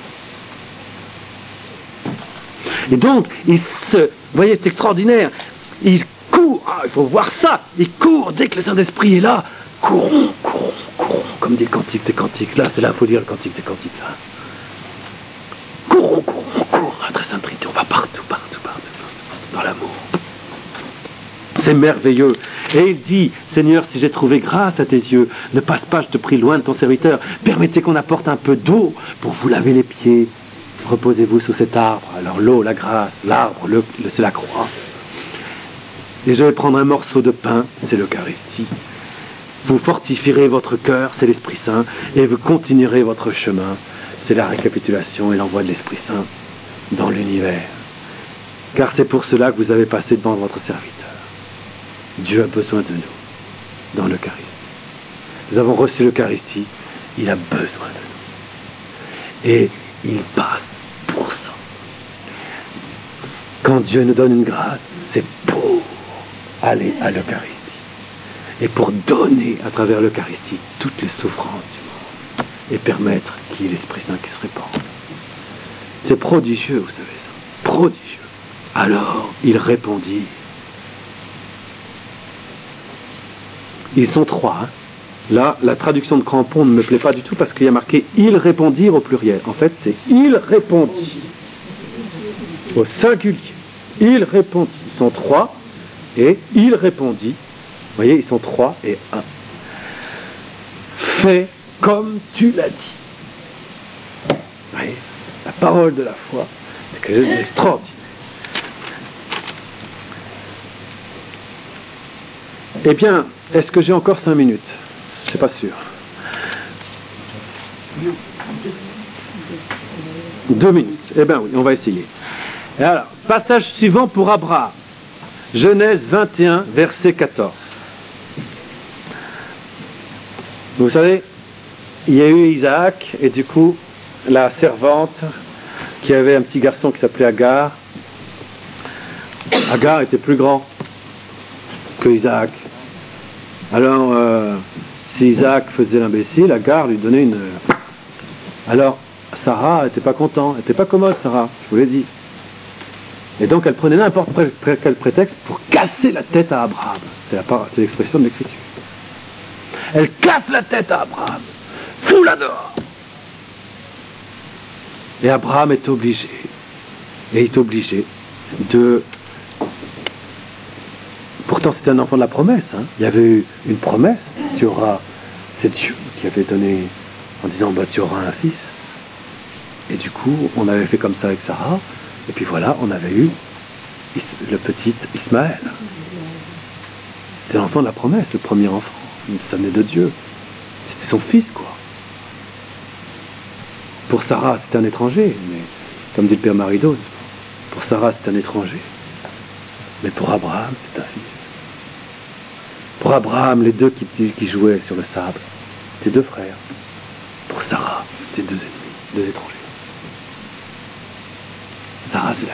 Et donc, vous voyez, c'est extraordinaire. Il court. Ah, il faut voir ça. Il court dès que le Saint-Esprit est là. Courons, courons, courons. Comme des cantiques des cantiques. Là, c'est là, il faut lire le cantique des cantiques. Là. Courons, courons, courons. La très sainte Trinité. On va partout, partout, partout. Dans l'amour. C'est merveilleux. Et il dit, Seigneur, si j'ai trouvé grâce à tes yeux, ne passe pas, je te prie, loin de ton serviteur. Permettez qu'on apporte un peu d'eau pour vous laver les pieds. Reposez-vous sous cet arbre. Alors l'eau, la grâce, l'arbre, c'est la croix. Et je vais prendre un morceau de pain, c'est l'Eucharistie. Vous fortifierez votre cœur, c'est l'Esprit Saint, et vous continuerez votre chemin, c'est la récapitulation et l'envoi de l'Esprit Saint dans l'univers. Car c'est pour cela que vous avez passé devant votre serviteur. Dieu a besoin de nous dans l'Eucharistie. Nous avons reçu l'Eucharistie, il a besoin de nous. Et il passe pour ça. Quand Dieu nous donne une grâce, c'est pour aller à l'Eucharistie. Et pour donner à travers l'Eucharistie toutes les souffrances du monde. Et permettre qu'il y ait l'Esprit Saint qui se répande. C'est prodigieux, vous savez ça. Prodigieux. Alors, il répondit. Ils sont 3. Hein. Là, la traduction de Crampon ne me plaît pas du tout parce qu'il y a marqué « ils répondirent » au pluriel. En fait, c'est « il répondit » au singulier. Il répondit. Ils sont 3 et il répondit. Vous voyez, ils sont 3 et 1. Fais comme tu l'as dit. Vous voyez, la parole de la foi, c'est quelque chose d'extraordinaire. Eh bien, est-ce que j'ai encore 5 minutes? C'est pas sûr. 2 minutes. Eh bien oui, on va essayer. Et alors, passage suivant pour Abraham. Genèse 21, verset 14. Vous savez, il y a eu Isaac, et du coup, la servante, qui avait un petit garçon qui s'appelait Agar, Agar était plus grand que Isaac. Alors, si Isaac faisait l'imbécile, Agar lui donnait une... Alors, Sarah n'était pas contente, elle n'était pas commode, Sarah, je vous l'ai dit. Et donc, elle prenait n'importe quel prétexte pour casser la tête à Abraham. C'est l'expression de l'Écriture. Elle casse la tête à Abraham. Fous-la dehors. Et Abraham est obligé de... Pourtant, c'était un enfant de la promesse. Il y avait eu une promesse. C'est Dieu qui avait donné en disant tu auras un fils. Et du coup, on avait fait comme ça avec Sarah. Et puis voilà, on avait eu le petit Ismaël. C'était l'enfant de la promesse, le premier enfant. Ça venait de Dieu. C'était son fils, quoi. Pour Sarah, c'était un étranger, mais comme dit le père Marido, pour Sarah, c'est un étranger. Mais pour Abraham, c'est un fils. Pour Abraham, les deux qui jouaient sur le sable, c'était deux frères. Pour Sarah, c'était deux ennemis, deux étrangers. Sarah, c'est la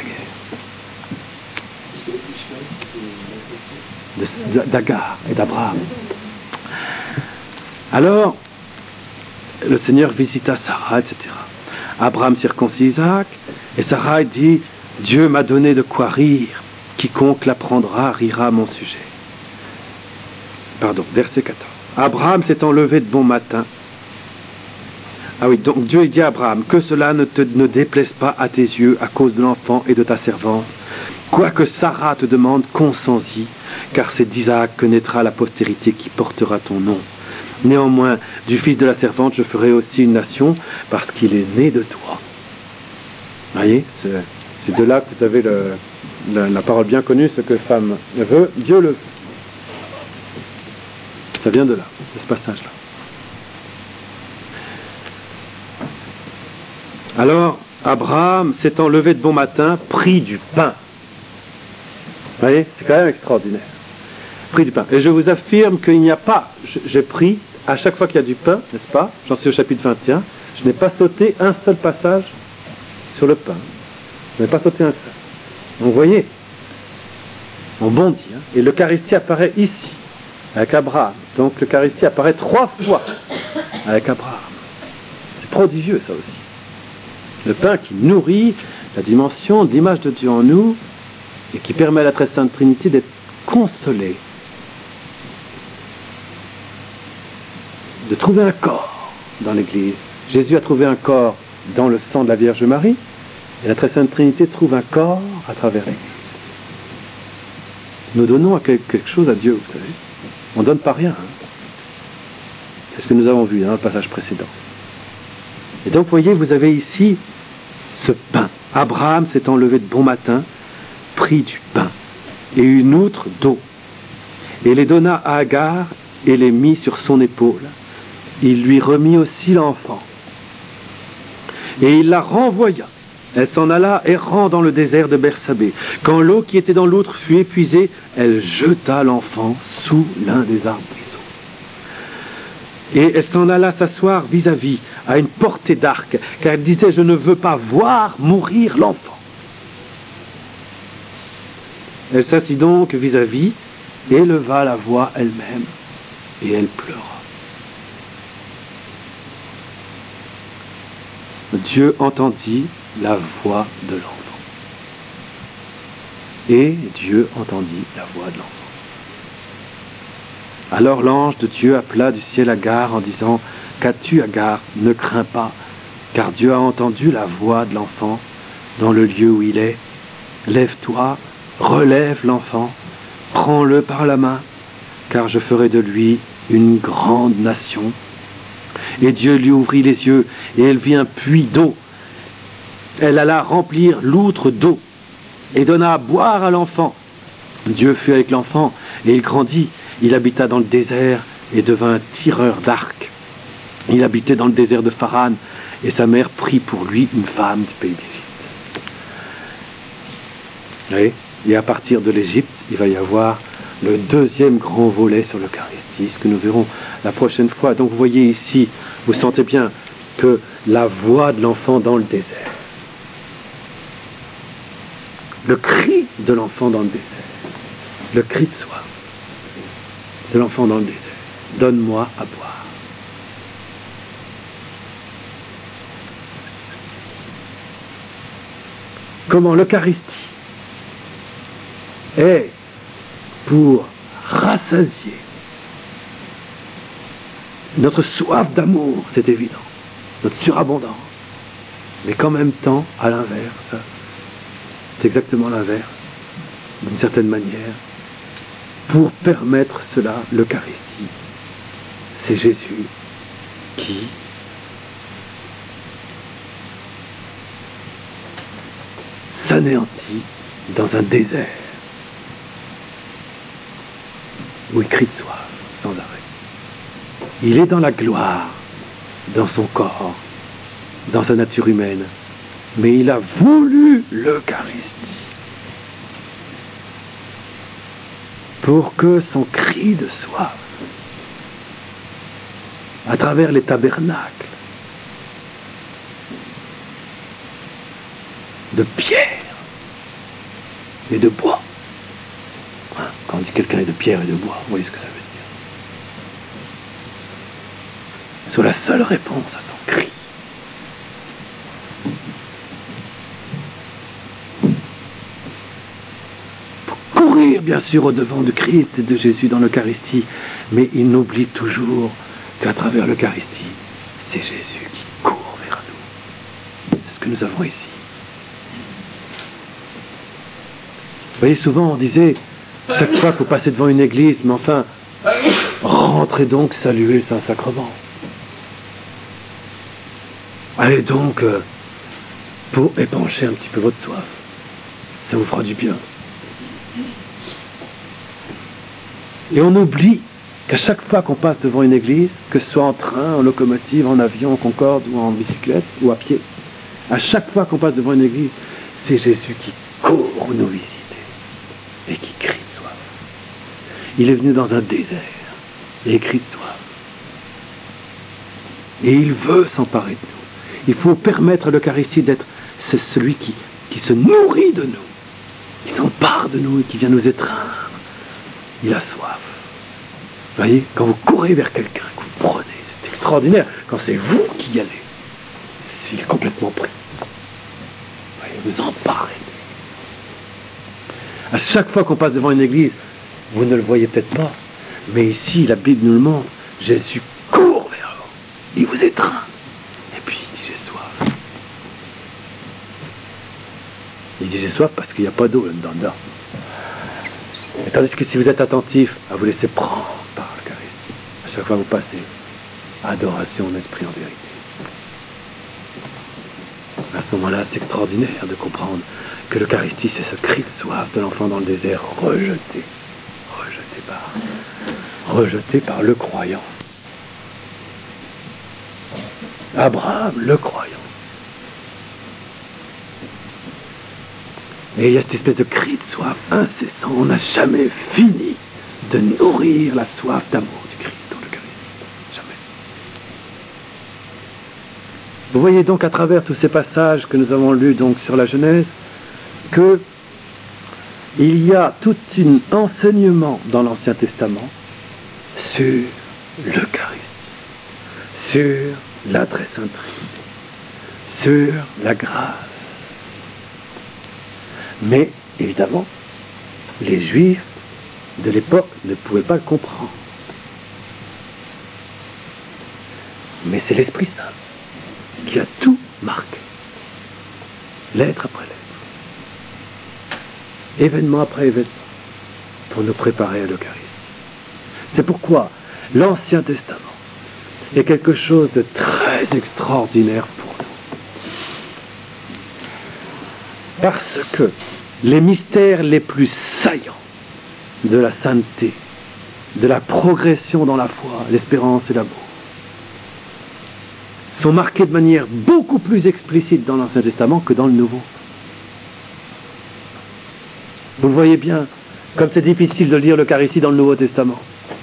guerre. D'Agar et d'Abraham. Alors, le Seigneur visita Sarah, etc. Abraham circoncit Isaac, et Sarah dit, Dieu m'a donné de quoi rire, quiconque l'apprendra rira à mon sujet. Pardon, verset 14. Abraham s'étant levé de bon matin. Ah oui, donc Dieu dit à Abraham, que cela ne déplaise pas à tes yeux à cause de l'enfant et de ta servante. Quoique Sarah te demande, consens-y, car c'est d'Isaac que naîtra la postérité qui portera ton nom. Néanmoins, du fils de la servante, je ferai aussi une nation, parce qu'il est né de toi. Voyez, c'est de là que vous avez la parole bien connue, ce que femme veut, Dieu le veut. Ça vient de là, de ce passage-là. Alors, Abraham, s'étant levé de bon matin, prit du pain. Vous voyez, c'est quand même extraordinaire. Prit du pain. Et je vous affirme qu'il n'y a pas, j'ai pris, à chaque fois qu'il y a du pain, n'est-ce pas, j'en suis au chapitre 21, je n'ai pas sauté un seul passage sur le pain. Je n'ai pas sauté un seul. Donc, vous voyez, on bondit. Et l'Eucharistie apparaît ici, avec Abraham. Donc l'Eucharistie apparaît 3 fois avec Abraham. C'est prodigieux, ça aussi. Le pain qui nourrit la dimension de l'image de Dieu en nous et qui permet à la Très Sainte Trinité d'être consolée, de trouver un corps dans l'Église. Jésus a trouvé un corps dans le sang de la Vierge Marie et la Très Sainte Trinité trouve un corps à travers l'Église. Nous donnons quelque chose à Dieu, vous savez. On ne donne pas rien. C'est ce que nous avons vu dans le passage précédent. Et donc, vous voyez, vous avez ici ce pain. Abraham s'étant levé de bon matin, prit du pain et une outre d'eau, et les donna à Agar et les mit sur son épaule. Il lui remit aussi l'enfant. Et il la renvoya. Elle s'en alla errant dans le désert de Bersabée. Quand l'eau qui était dans l'outre fut épuisée, elle jeta l'enfant sous l'un des arbrisseaux. Et elle s'en alla s'asseoir vis-à-vis, à une portée d'arc, car elle disait, je ne veux pas voir mourir l'enfant. Elle s'assit donc vis-à-vis, éleva la voix elle-même, et elle pleura. Dieu entendit la voix de l'enfant. Et Dieu entendit la voix de l'enfant. Alors l'ange de Dieu appela du ciel Agar en disant, qu'as-tu, Agar? Ne crains pas, car Dieu a entendu la voix de l'enfant dans le lieu où il est. Lève-toi, relève l'enfant, prends-le par la main, car je ferai de lui une grande nation. Et Dieu lui ouvrit les yeux, et elle vit un puits d'eau. Elle alla remplir l'outre d'eau, et donna à boire à l'enfant. Dieu fut avec l'enfant, et il grandit. Il habita dans le désert, et devint un tireur d'arc. Il habitait dans le désert de Pharan, et sa mère prit pour lui une femme du pays d'Égypte. Oui, et à partir de l'Égypte, il va y avoir le deuxième grand volet sur l'Eucharistie, ce que nous verrons la prochaine fois. Donc vous voyez ici, vous sentez bien que la voix de l'enfant dans le désert. Le cri de l'enfant dans le désert. Le cri de soif de l'enfant dans le désert. Donne-moi à boire. Comment l'Eucharistie est pour rassasier notre soif d'amour, c'est évident, notre surabondance, mais qu'en même temps, à l'inverse, c'est exactement l'inverse, d'une certaine manière, pour permettre cela, l'Eucharistie, c'est Jésus qui s'anéantit dans un désert où il crie de soif sans arrêt. Il est dans la gloire, dans son corps, dans sa nature humaine, mais il a voulu l'Eucharistie pour que son cri de soif, à travers les tabernacles de pierre et de bois, quand on dit quelqu'un est de pierre et de bois, vous voyez ce que ça veut dire, soit la seule réponse à son cri. Pour courir bien sûr au devant de Christ et de Jésus dans l'Eucharistie, mais il n'oublie toujours qu'à travers l'Eucharistie, c'est Jésus qui court vers nous. C'est ce que nous avons ici. Vous voyez, souvent on disait, chaque fois que vous passez devant une église, mais enfin, rentrez donc saluer le Saint-Sacrement. Allez donc pour épancher un petit peu votre soif. Ça vous fera du bien. Et on oublie qu'à chaque fois qu'on passe devant une église, que ce soit en train, en locomotive, en avion, en Concorde ou en bicyclette ou à pied, à chaque fois qu'on passe devant une église, c'est Jésus qui court nous visiter et qui crie de soif. Il est venu dans un désert et il crie de soif. Et il veut s'emparer de nous. Il faut permettre à l'Eucharistie d'être celui qui se nourrit de nous, qui s'empare de nous et qui vient nous étreindre. Il a soif. Vous voyez, quand vous courez vers quelqu'un, que vous prenez, c'est extraordinaire. Quand c'est vous qui y allez, il est complètement pris. Vous voyez, vous emparez. À chaque fois qu'on passe devant une église, vous ne le voyez peut-être pas, mais ici, la Bible nous le montre, Jésus court vers vous, il vous étreint, et puis il dit j'ai soif. Il dit j'ai soif parce qu'il n'y a pas d'eau là-dedans. Et tandis que si vous êtes attentif à vous laisser prendre par l'Eucharistie, à chaque fois que vous passez, adoration en esprit en vérité. À ce moment-là, c'est extraordinaire de comprendre que l'Eucharistie, c'est ce cri de soif de l'enfant dans le désert, rejeté par le croyant. Abraham, le croyant. Et il y a cette espèce de cri de soif incessant. On n'a jamais fini de nourrir la soif d'amour du Christ dans l'Eucharistie. Jamais. Vous voyez donc à travers tous ces passages que nous avons lus donc sur la Genèse, que il y a tout un enseignement dans l'Ancien Testament sur l'Eucharistie, sur la très sainte Trinité, sur la grâce. Mais, évidemment, les Juifs de l'époque ne pouvaient pas le comprendre. Mais c'est l'Esprit Saint qui a tout marqué, lettre après lettre, événement après événement, pour nous préparer à l'Eucharistie. C'est pourquoi l'Ancien Testament est quelque chose de très extraordinaire pour nous. Parce que les mystères les plus saillants de la sainteté, de la progression dans la foi, l'espérance et l'amour, sont marqués de manière beaucoup plus explicite dans l'Ancien Testament que dans le Nouveau. Vous le voyez bien, comme c'est difficile de lire l'Eucharistie dans le Nouveau Testament.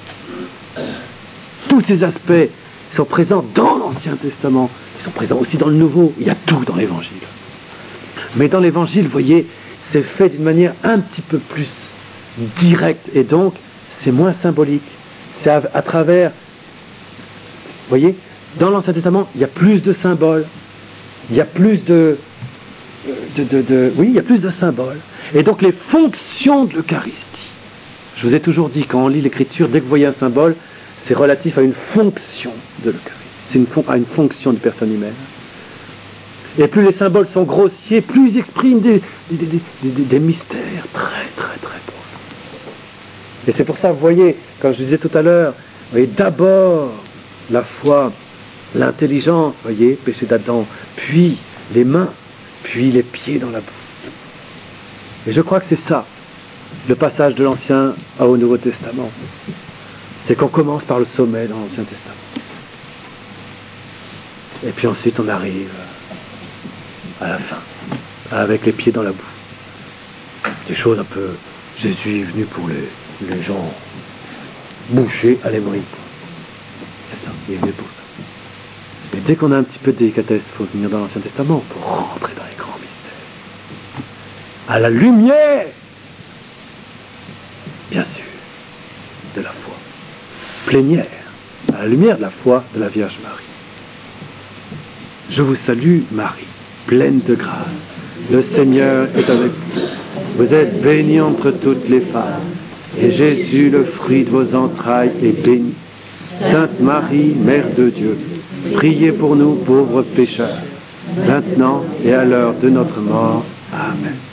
Tous ces aspects sont présents dans l'Ancien Testament, ils sont présents aussi dans le Nouveau, il y a tout dans l'Évangile. Mais dans l'Évangile, vous voyez, c'est fait d'une manière un petit peu plus directe, et donc c'est moins symbolique. C'est à travers, vous voyez, dans l'Ancien Testament, il y a plus de symboles, il y a plus oui, il y a plus de symboles. Et donc les fonctions de l'Eucharistie, je vous ai toujours dit, quand on lit l'Écriture, dès que vous voyez un symbole, c'est relatif à une fonction de l'Eucharistie, c'est à une fonction de personne humaine. Et plus les symboles sont grossiers, plus ils expriment des mystères très très très profonds. Et c'est pour ça, vous voyez, comme je disais tout à l'heure, vous voyez, d'abord la foi, l'intelligence, vous voyez, péché d'Adam, puis les mains, puis les pieds dans la boue. Et je crois que c'est ça, le passage de l'Ancien au Nouveau Testament. C'est qu'on commence par le sommet dans l'Ancien Testament. Et puis ensuite on arrive à la fin, avec les pieds dans la boue. Des choses un peu... Jésus est venu pour les gens bouchés à l'émeri. C'est ça, il est venu pour ça. Et dès qu'on a un petit peu de délicatesse, il faut venir dans l'Ancien Testament pour rentrer dans les grands mystères. À la lumière, bien sûr, de la foi plénière, à la lumière de la foi de la Vierge Marie. Je vous salue, Marie, pleine de grâce. Le Seigneur est avec vous. Vous êtes bénie entre toutes les femmes, et Jésus, le fruit de vos entrailles, est béni. Sainte Marie, Mère de Dieu, priez pour nous pauvres pécheurs, maintenant et à l'heure de notre mort. Amen.